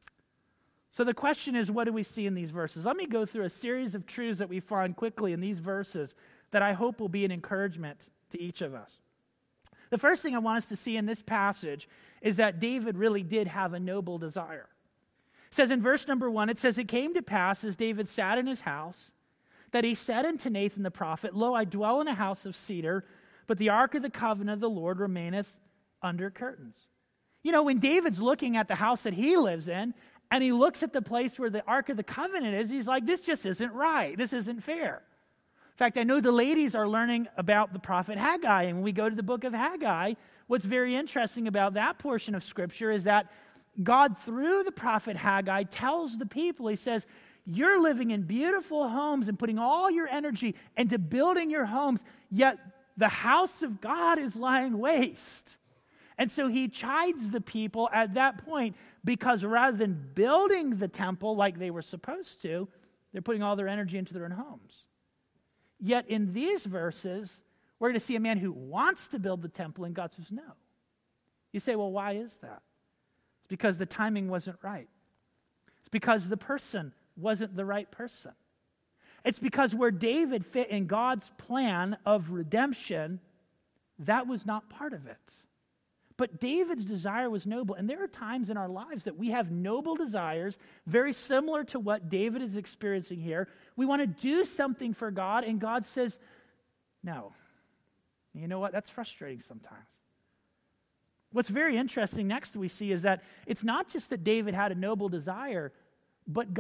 So the question is, what do we see in these verses? Let me go through a series of truths that we find quickly in these verses that I hope will be an encouragement to each of us. The first thing I want us to see in this passage is that David really did have a noble desire. It says in verse number 1, it says, it came to pass as David sat in his house, that he said unto Nathan the prophet, lo, I dwell in a house of cedar, but the ark of the covenant of the Lord remaineth under curtains. You know, when David's looking at the house that he lives in, and he looks at the place where the ark of the covenant is, he's like, this just isn't right. This isn't fair. In fact, I know the ladies are learning about the prophet Haggai, and when we go to the book of Haggai, what's very interesting about that portion of Scripture is that God, through the prophet Haggai, tells the people, he says, you're living in beautiful homes and putting all your energy into building your homes, yet the house of God is lying waste. And so he chides the people at that point because rather than building the temple like they were supposed to, they're putting all their energy into their own homes. Yet in these verses, we're going to see a man who wants to build the temple, and God says no. You say, well, why is that? It's because the timing wasn't right. It's because the person wasn't the right person. It's because where David fit in God's plan of redemption, that was not part of it. But David's desire was noble, and there are times in our lives that we have noble desires, very similar to what David is experiencing here. We want to do something for God, and God says, no. You know what? That's frustrating sometimes. What's very interesting next we see is that it's not just that David had a noble desire, but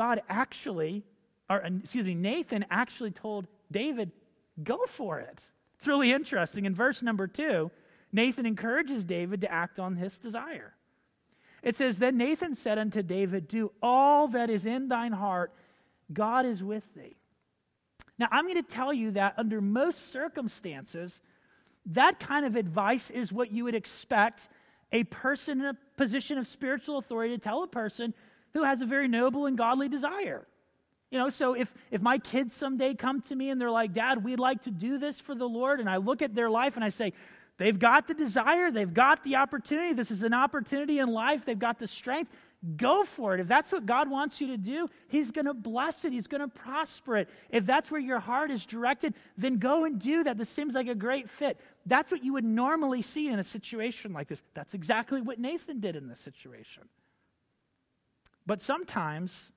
Nathan actually told David, go for it. It's really interesting. In verse number 2, Nathan encourages David to act on his desire. It says, then Nathan said unto David, do all that is in thine heart, God is with thee. Now, I'm going to tell you that under most circumstances, That kind of advice is what you would expect a person in a position of spiritual authority to tell a person who has a very noble and godly desire. So if my kids someday come to me and they're like, Dad, we'd like to do this for the Lord, and I look at their life and I say, they've got the desire, they've got the opportunity, this is an opportunity in life, they've got the strength, go for it. If that's what God wants you to do, He's going to bless it, He's going to prosper it. If that's where your heart is directed, then go and do that. This seems like a great fit. That's what you would normally see in a situation like this. That's exactly what Nathan did in this situation. But sometimes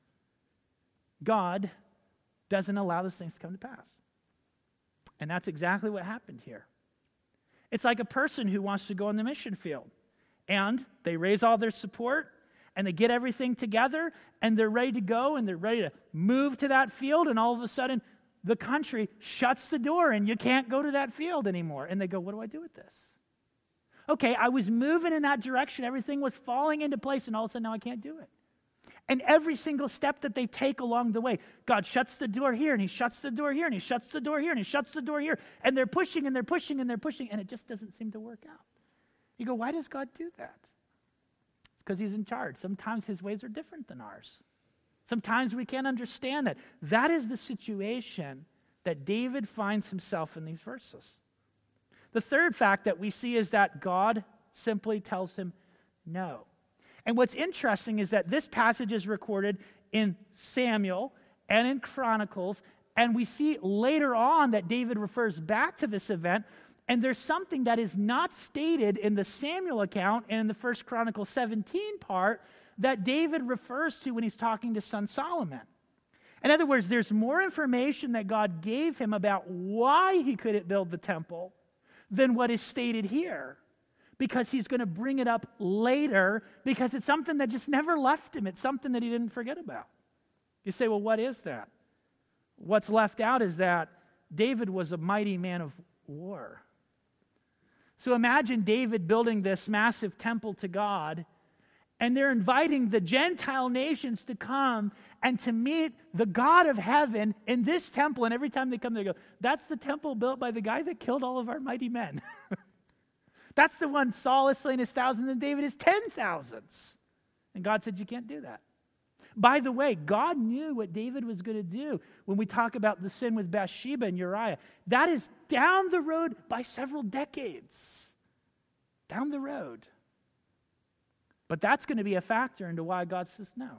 God doesn't allow those things to come to pass. And that's exactly what happened here. It's like a person who wants to go in the mission field, and they raise all their support, and they get everything together, and they're ready to go, and they're ready to move to that field, and all of a sudden, the country shuts the door, and you can't go to that field anymore. And they go, what do I do with this? Okay, I was moving in that direction. Everything was falling into place, and all of a sudden, now I can't do it. And every single step that they take along the way, God shuts the door here, and He shuts the door here, and He shuts the door here, and He shuts the door here. And they're pushing, and they're pushing, and they're pushing, and it just doesn't seem to work out. You go, why does God do that? It's because He's in charge. Sometimes His ways are different than ours. Sometimes we can't understand that. That is the situation that David finds himself in these verses. The third fact that we see is that God simply tells him no. And what's interesting is that this passage is recorded in Samuel and in Chronicles, and we see later on that David refers back to this event, and there's something that is not stated in the Samuel account and in the 1 Chronicles 17 part that David refers to when he's talking to son Solomon. In other words, there's more information that God gave him about why he couldn't build the temple than what is stated here, because He's going to bring it up later, because it's something that just never left him. It's something that he didn't forget about. You say, well, what is that? What's left out is that David was a mighty man of war. So imagine David building this massive temple to God, and they're inviting the Gentile nations to come and to meet the God of heaven in this temple. And every time they come, they go, that's the temple built by the guy that killed all of our mighty men. That's the one Saul is slain his thousands and David his 10,000s. And God said, you can't do that. By the way, God knew what David was going to do when we talk about the sin with Bathsheba and Uriah. That is down the road by several decades. Down the road. But that's going to be a factor into why God says no.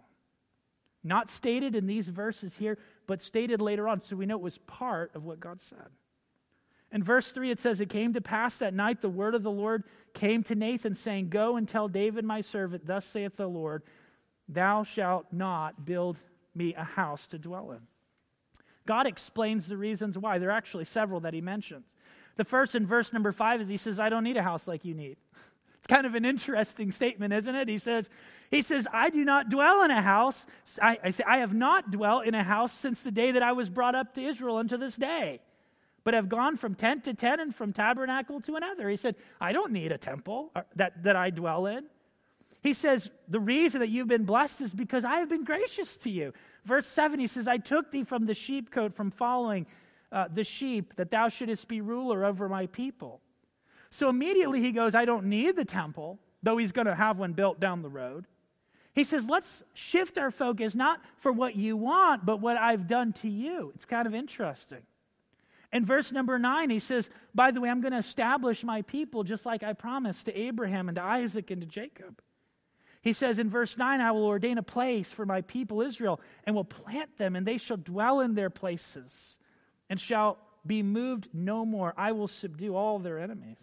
Not stated in these verses here, but stated later on, so we know it was part of what God said. In verse 3, it says, it came to pass that night the word of the Lord came to Nathan, saying, go and tell David my servant, thus saith the Lord, thou shalt not build me a house to dwell in. God explains the reasons why. There are actually several that He mentions. The first, in verse number 5, is He says, I don't need a house like you need. It's kind of an interesting statement, isn't it? He says, I do not dwell in a house. I have not dwelt in a house since the day that I was brought up to Israel unto this day, but have gone from tent to tent and from tabernacle to another. He said, I don't need a temple that I dwell in. He says, the reason that you've been blessed is because I have been gracious to you. Verse 7, he says, I took thee from the sheepcote, from following the sheep, that thou shouldest be ruler over my people. So immediately he goes, I don't need the temple, though he's going to have one built down the road. He says, let's shift our focus, not for what you want, but what I've done to you. It's kind of interesting. In verse number 9, he says, by the way, I'm going to establish my people just like I promised to Abraham and to Isaac and to Jacob. He says in verse 9, I will ordain a place for my people Israel and will plant them, and they shall dwell in their places and shall be moved no more. I will subdue all their enemies.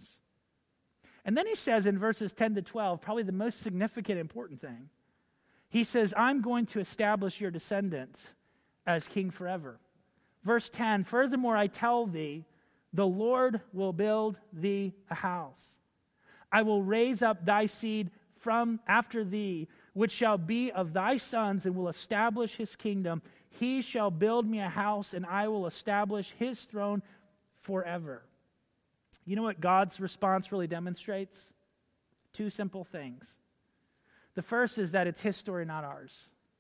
And then he says in verses 10 to 12, probably the most significant, important thing. He says, I'm going to establish your descendants as king forever. Verse 10, furthermore, I tell thee, the Lord will build thee a house. I will raise up thy seed from after thee, which shall be of thy sons, and will establish his kingdom. He shall build me a house, and I will establish his throne forever. You know what God's response really demonstrates? Two simple things. The first is that it's his story, not ours.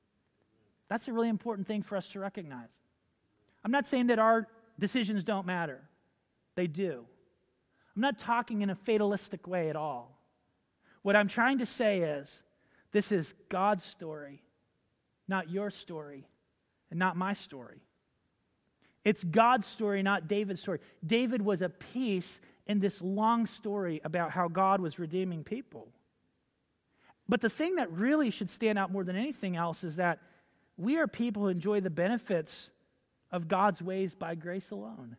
That's a really important thing for us to recognize. I'm not saying that our decisions don't matter. They do. I'm not talking in a fatalistic way at all. What I'm trying to say is, this is God's story, not your story, and not my story. It's God's story, not David's story. David was a piece in this long story about how God was redeeming people. But the thing that really should stand out more than anything else is that we are people who enjoy the benefits of God's ways by grace alone.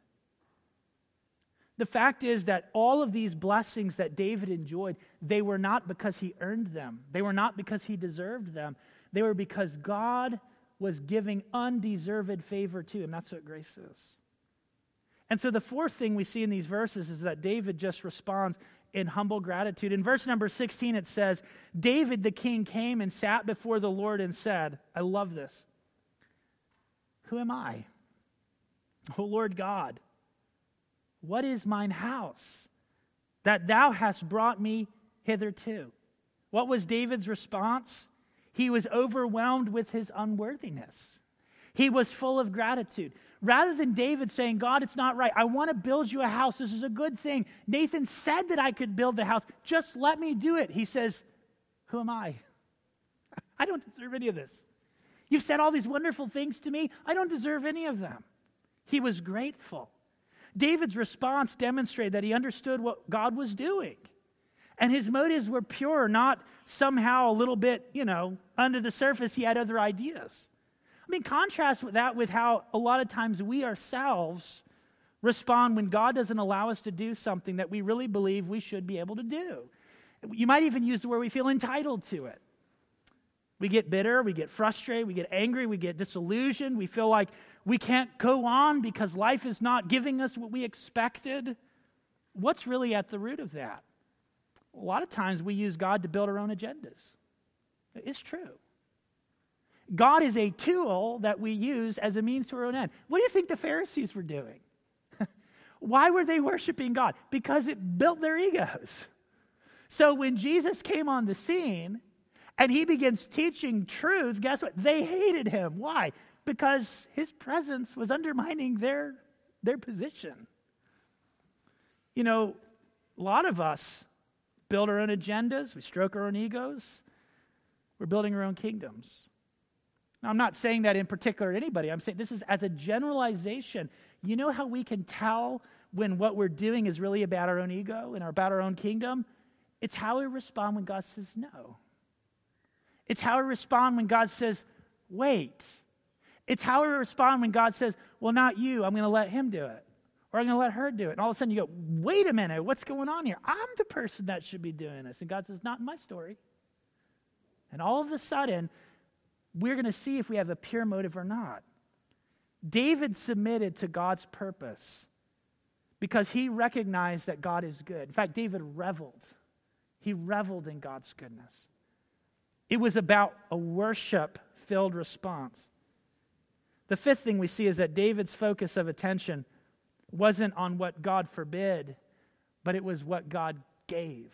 The fact is that all of these blessings that David enjoyed, they were not because he earned them. They were not because he deserved them. They were because God was giving undeserved favor to him. That's what grace is. And so the fourth thing we see in these verses is that David just responds in humble gratitude. In verse number 16 it says, David the king came and sat before the Lord and said, I love this, who am I, O Lord God? What is mine house that thou hast brought me hitherto? What was David's response? He was overwhelmed with his unworthiness. He was full of gratitude. Rather than David saying, God, it's not right. I want to build you a house. This is a good thing. Nathan said that I could build the house. Just let me do it. He says, who am I? I don't deserve any of this. You've said all these wonderful things to me. I don't deserve any of them. He was grateful. David's response demonstrated that he understood what God was doing. And his motives were pure, not somehow a little bit, under the surface he had other ideas. I mean, contrast with that with how a lot of times we ourselves respond when God doesn't allow us to do something that we really believe we should be able to do. You might even use the word we feel entitled to it. We get bitter, we get frustrated, we get angry, we get disillusioned, we feel like we can't go on because life is not giving us what we expected. What's really at the root of that? A lot of times we use God to build our own agendas. It's true. God is a tool that we use as a means to our own end. What do you think the Pharisees were doing? Why were they worshiping God? Because it built their egos. So when Jesus came on the scene and he begins teaching truth, guess what? They hated him. Why? Because his presence was undermining their position. A lot of us build our own agendas. We stroke our own egos. We're building our own kingdoms. Now, I'm not saying that in particular to anybody. I'm saying this is as a generalization. You know how we can tell when what we're doing is really about our own ego and about our own kingdom? It's how we respond when God says no. It's how we respond when God says, wait. It's how we respond when God says, well, not you. I'm going to let him do it. Or I'm going to let her do it. And all of a sudden you go, wait a minute, what's going on here? I'm the person that should be doing this. And God says, not in my story. And all of a sudden, we're going to see if we have a pure motive or not. David submitted to God's purpose because he recognized that God is good. In fact, David reveled. He reveled in God's goodness. It was about a worship-filled response. The fifth thing we see is that David's focus of attention wasn't on what God forbid, but it was what God gave.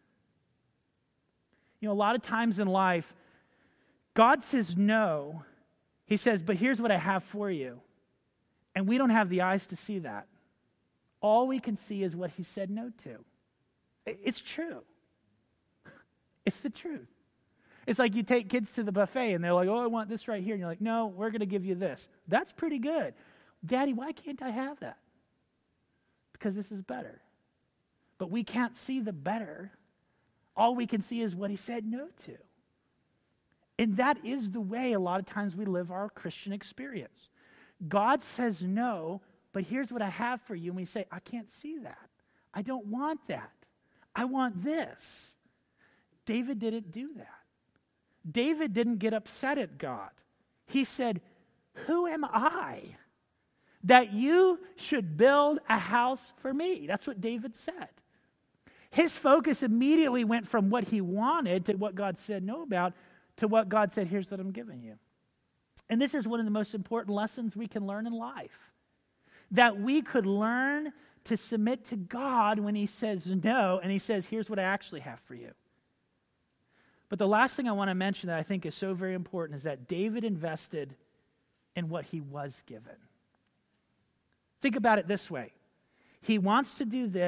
A lot of times in life, God says no. He says, but here's what I have for you. And we don't have the eyes to see that. All we can see is what he said no to. It's true. It's the truth. It's like you take kids to the buffet and they're like, oh, I want this right here. And you're like, no, we're going to give you this. That's pretty good. Daddy, why can't I have that? Because this is better. But we can't see the better. All we can see is what he said no to. And that is the way a lot of times we live our Christian experience. God says no, but here's what I have for you. And we say, I can't see that. I don't want that. I want this. David didn't do that. David didn't get upset at God. He said, who am I that you should build a house for me? That's what David said. His focus immediately went from what he wanted to what God said no about to what God said, here's what I'm giving you. And this is one of the most important lessons we can learn in life. That we could learn to submit to God when he says no, and he says, here's what I actually have for you. But the last thing I want to mention that I think is so very important is that David invested in what he was given. Think about it this way. He wants to do this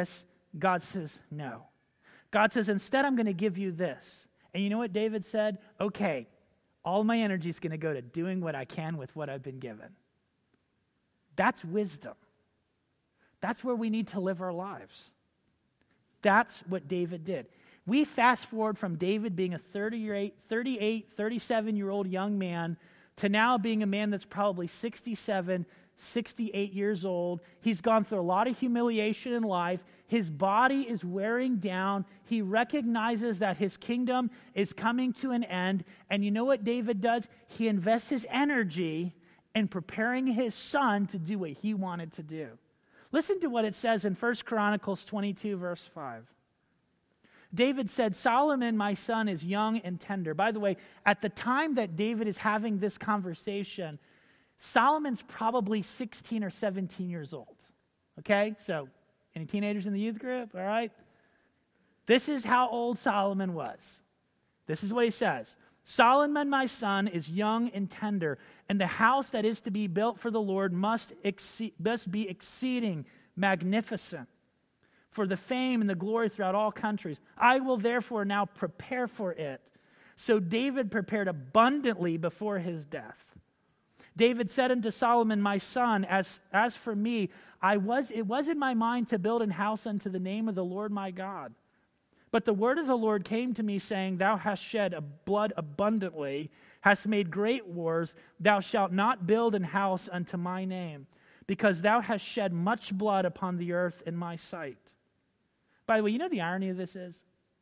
God says no. God says, instead, I'm going to give you this. And you know what David said? Okay, all my energy is going to go to doing what I can with what I've been given. That's wisdom. That's where we need to live our lives. That's what David did. We fast forward from David being a 38, 37-year-old young man to now being a man that's probably 67, 68 years old. He's gone through a lot of humiliation in life. His body is wearing down. He recognizes that his kingdom is coming to an end. And you know what David does? He invests his energy in preparing his son to do what he wanted to do. Listen to what it says in 1 Chronicles 22, verse 5. David said, Solomon, my son, is young and tender. By the way, at the time that David is having this conversation, Solomon's probably 16 or 17 years old. Okay? So, any teenagers in the youth group? All right? This is how old Solomon was. This is what he says. Solomon, my son, is young and tender, and the house that is to be built for the Lord must be exceeding magnificent, for the fame and the glory throughout all countries. I will therefore now prepare for it. So David prepared abundantly before his death. David said unto Solomon, my son, as for me, it was in my mind to build an house unto the name of the Lord my God. But the word of the Lord came to me, saying, Thou hast shed blood abundantly, hast made great wars. Thou shalt not build an house unto my name, because thou hast shed much blood upon the earth in my sight. By the way, you know the irony of this is?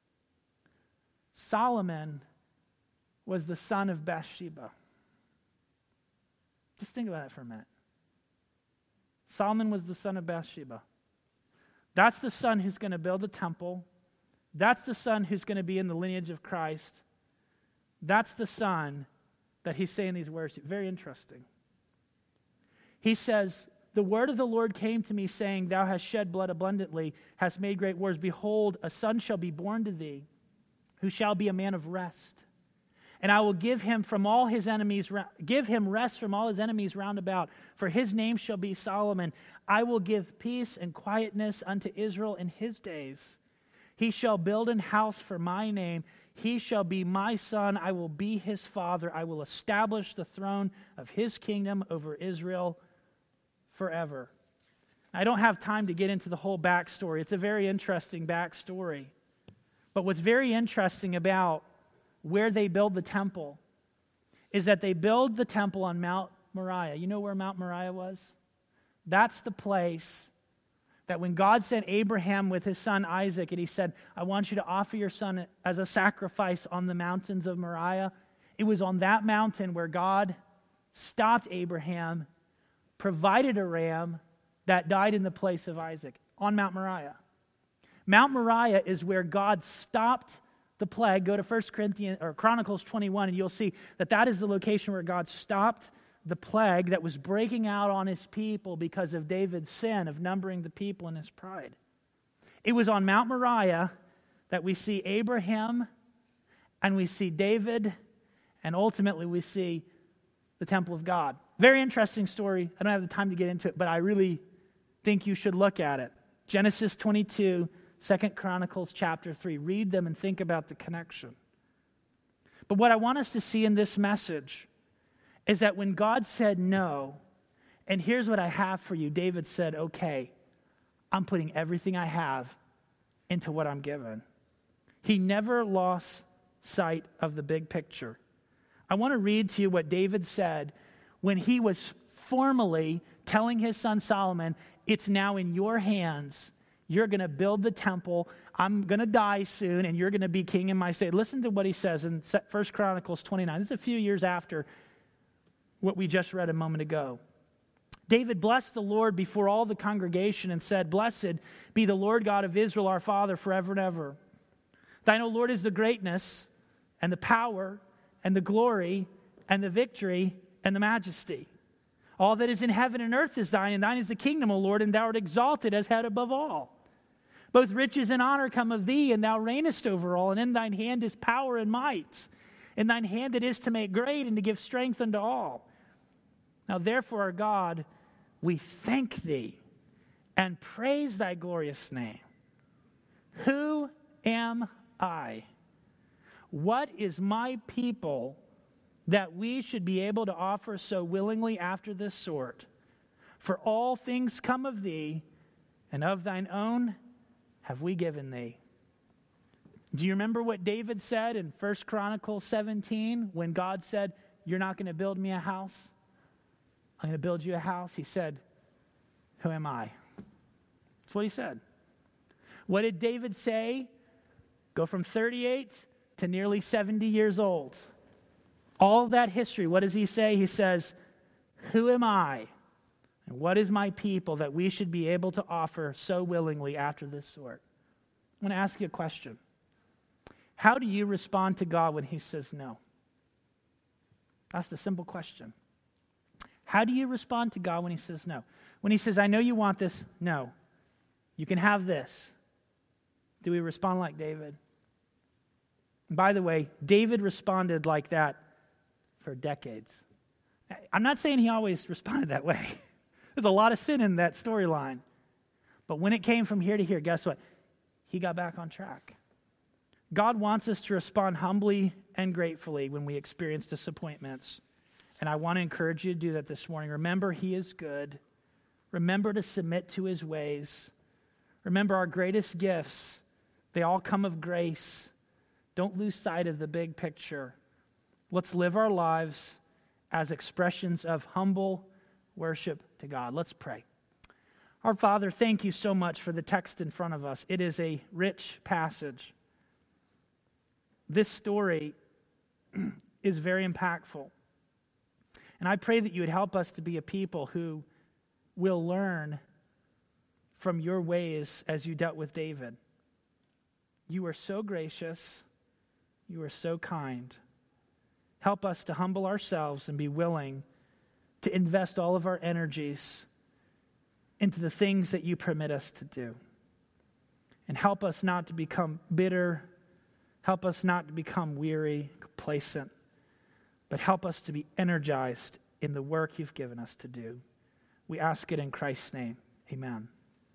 Solomon was the son of Bathsheba. Just think about that for a minute. Solomon was the son of Bathsheba. That's the son who's going to build the temple. That's the son who's going to be in the lineage of Christ. That's the son that he's saying these words to. Very interesting. He says, the word of the Lord came to me, saying, Thou hast shed blood abundantly, hast made great wars. Behold, a son shall be born to thee, who shall be a man of rest. And I will give him rest from all his enemies round about. For his name shall be Solomon. I will give peace and quietness unto Israel in his days. He shall build an house for my name. He shall be my son. I will be his father. I will establish the throne of his kingdom over Israel forever. I don't have time to get into the whole backstory. It's a very interesting backstory. But what's very interesting about where they build the temple is that they build the temple on Mount Moriah. You know where Mount Moriah was? That's the place that when God sent Abraham with his son Isaac, and he said, I want you to offer your son as a sacrifice on the mountains of Moriah. It was on that mountain where God stopped Abraham, provided a ram that died in the place of Isaac, on Mount Moriah. Mount Moriah is where God stopped the plague. Go to 1 Chronicles 21, and you'll see that is the location where God stopped the plague that was breaking out on his people because of David's sin of numbering the people in his pride. It was on Mount Moriah that we see Abraham, and we see David, and ultimately we see the temple of God. Very interesting story. I don't have the time to get into it, but I really think you should look at it. Genesis 22, 2 Chronicles chapter 3. Read them and think about the connection. But what I want us to see in this message is that when God said no, and here's what I have for you, David said, okay, I'm putting everything I have into what I'm given. He never lost sight of the big picture. I want to read to you what David said when he was formally telling his son Solomon, it's now in your hands. You're going to build the temple. I'm going to die soon, and you're going to be king in my state. Listen to what he says in 1 Chronicles 29. This is a few years after what we just read a moment ago. David blessed the Lord before all the congregation and said, Blessed be the Lord God of Israel, our Father, forever and ever. Thine, O Lord, is the greatness and the power and the glory and the victory and the majesty. All that is in heaven and earth is thine, and thine is the kingdom, O Lord, and thou art exalted as head above all. Both riches and honor come of thee, and thou reignest over all, and in thine hand is power and might. In thine hand it is to make great and to give strength unto all. Now therefore, our God, we thank thee and praise thy glorious name. Who am I? What is my people that we should be able to offer so willingly after this sort? For all things come of thee, and of thine own have we given thee. Do you remember what David said in 1 Chronicles 17 when God said, you're not going to build me a house? I'm going to build you a house. He said, who am I? That's what he said. What did David say? Go from 38 to nearly 70 years old. All of that history, what does he say? He says, who am I? And what is my people that we should be able to offer so willingly after this sort? I'm going to ask you a question. How do you respond to God when he says no? That's the simple question. How do you respond to God when he says no? When he says, I know you want this, no. You can have this. Do we respond like David? And by the way, David responded like that for decades. I'm not saying he always responded that way. There's a lot of sin in that storyline. But when it came from here to here, guess what? He got back on track. God wants us to respond humbly and gratefully when we experience disappointments. And I want to encourage you to do that this morning. Remember, he is good. Remember to submit to his ways. Remember, our greatest gifts, they all come of grace. Don't lose sight of the big picture. Let's live our lives as expressions of humble worship to God. Let's pray. Our Father, thank you so much for the text in front of us. It is a rich passage. This story is very impactful. And I pray that you would help us to be a people who will learn from your ways as you dealt with David. You are so gracious. You are so kind. Help us to humble ourselves and be willing to invest all of our energies into the things that you permit us to do. And help us not to become bitter. Help us not to become weary, complacent. But help us to be energized in the work you've given us to do. We ask it in Christ's name. Amen.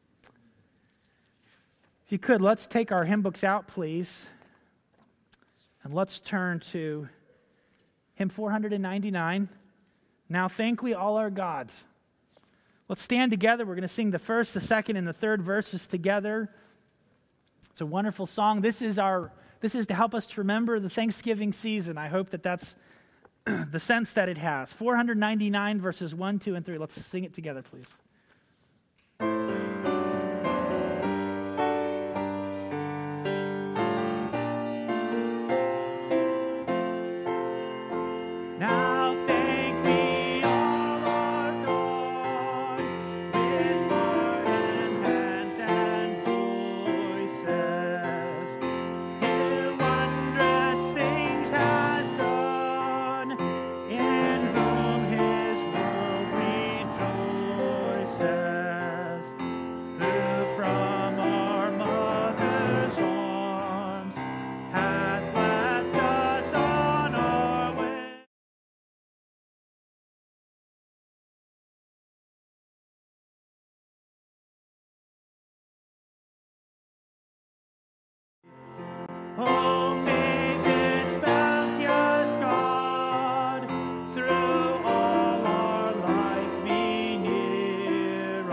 If you could, let's take our hymn books out, please. And let's turn to hymn 499. Now thank we all our gods. Let's stand together. We're going to sing the first, the second, and the third verses together. It's a wonderful song. This is to help us to remember the Thanksgiving season. I hope that that's the sense that it has. 499 verses 1, 2, and 3. Let's sing it together, please. Oh, may this bounteous God through all our life be near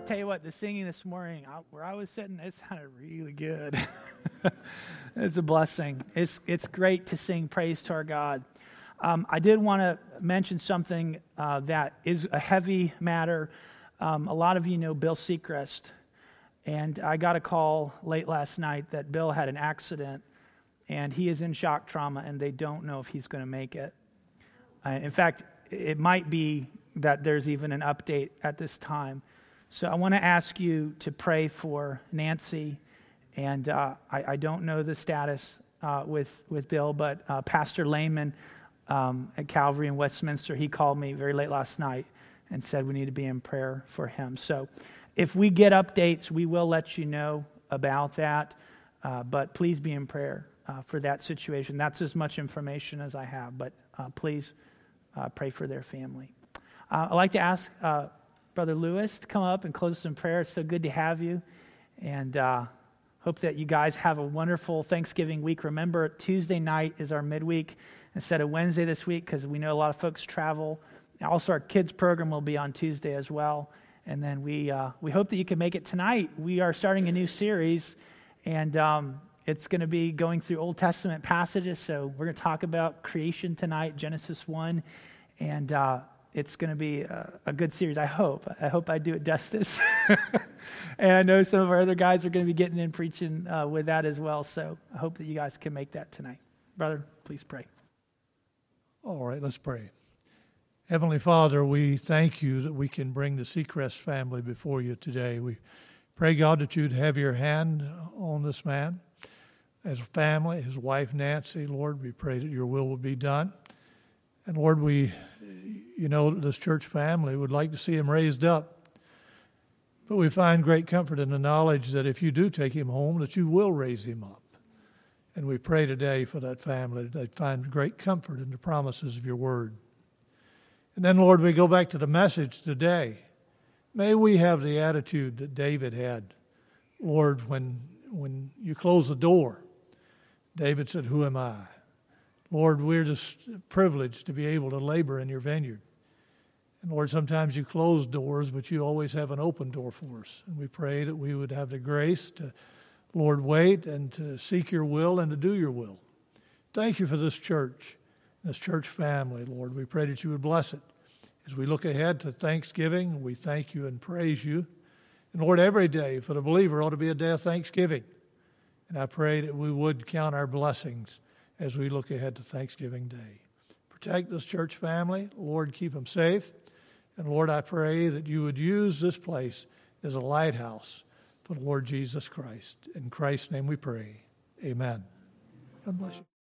tell you what, the singing this morning, where I was sitting, it sounded really good. It's a blessing. It's great to sing praise to our God. I did want to mention something that is a heavy matter. A lot of you know Bill Seacrest, and I got a call late last night that Bill had an accident, and he is in shock trauma, and they don't know if he's going to make it. In fact, it might be that there's even an update at this time. So I want to ask you to pray for Nancy, and I don't know the status with Bill, but Pastor Lehman at Calvary in Westminster, he called me very late last night and said we need to be in prayer for him. So if we get updates, we will let you know about that, but please be in prayer for that situation. That's as much information as I have, but please pray for their family. I'd like to ask Brother Lewis to come up and close us in prayer. It's so good to have you, and hope that you guys have a wonderful Thanksgiving week. Remember, Tuesday night is our midweek instead of Wednesday this week because we know a lot of folks travel. Also, our kids program will be on Tuesday as well. And then we hope that you can make it tonight. We are starting a new series, and it's going to be going through Old Testament passages. So we're going to talk about creation tonight, Genesis 1, and it's going to be a good series, I hope. I hope I do it justice. And I know some of our other guys are going to be getting in preaching with that as well. So I hope that you guys can make that tonight. Brother, please pray. All right, let's pray. Heavenly Father, we thank you that we can bring the Seacrest family before you today. We pray, God, that you'd have your hand on this man, his family, his wife, Nancy. Lord, we pray that your will be done. And Lord, this church family would like to see him raised up. But we find great comfort in the knowledge that if you do take him home, that you will raise him up. And we pray today for that family that they'd find great comfort in the promises of your word. And then, Lord, we go back to the message today. May we have the attitude that David had. Lord, when you close the door, David said, "Who am I?" Lord, we're just privileged to be able to labor in your vineyard. And Lord, sometimes you close doors, but you always have an open door for us. And we pray that we would have the grace to, Lord, wait and to seek your will and to do your will. Thank you for this church family, Lord. We pray that you would bless it. As we look ahead to Thanksgiving, we thank you and praise you. And Lord, every day for the believer ought to be a day of thanksgiving. And I pray that we would count our blessings as we look ahead to Thanksgiving Day. Protect this church family. Lord, keep them safe. And Lord, I pray that you would use this place as a lighthouse for the Lord Jesus Christ. In Christ's name we pray. Amen. God bless you.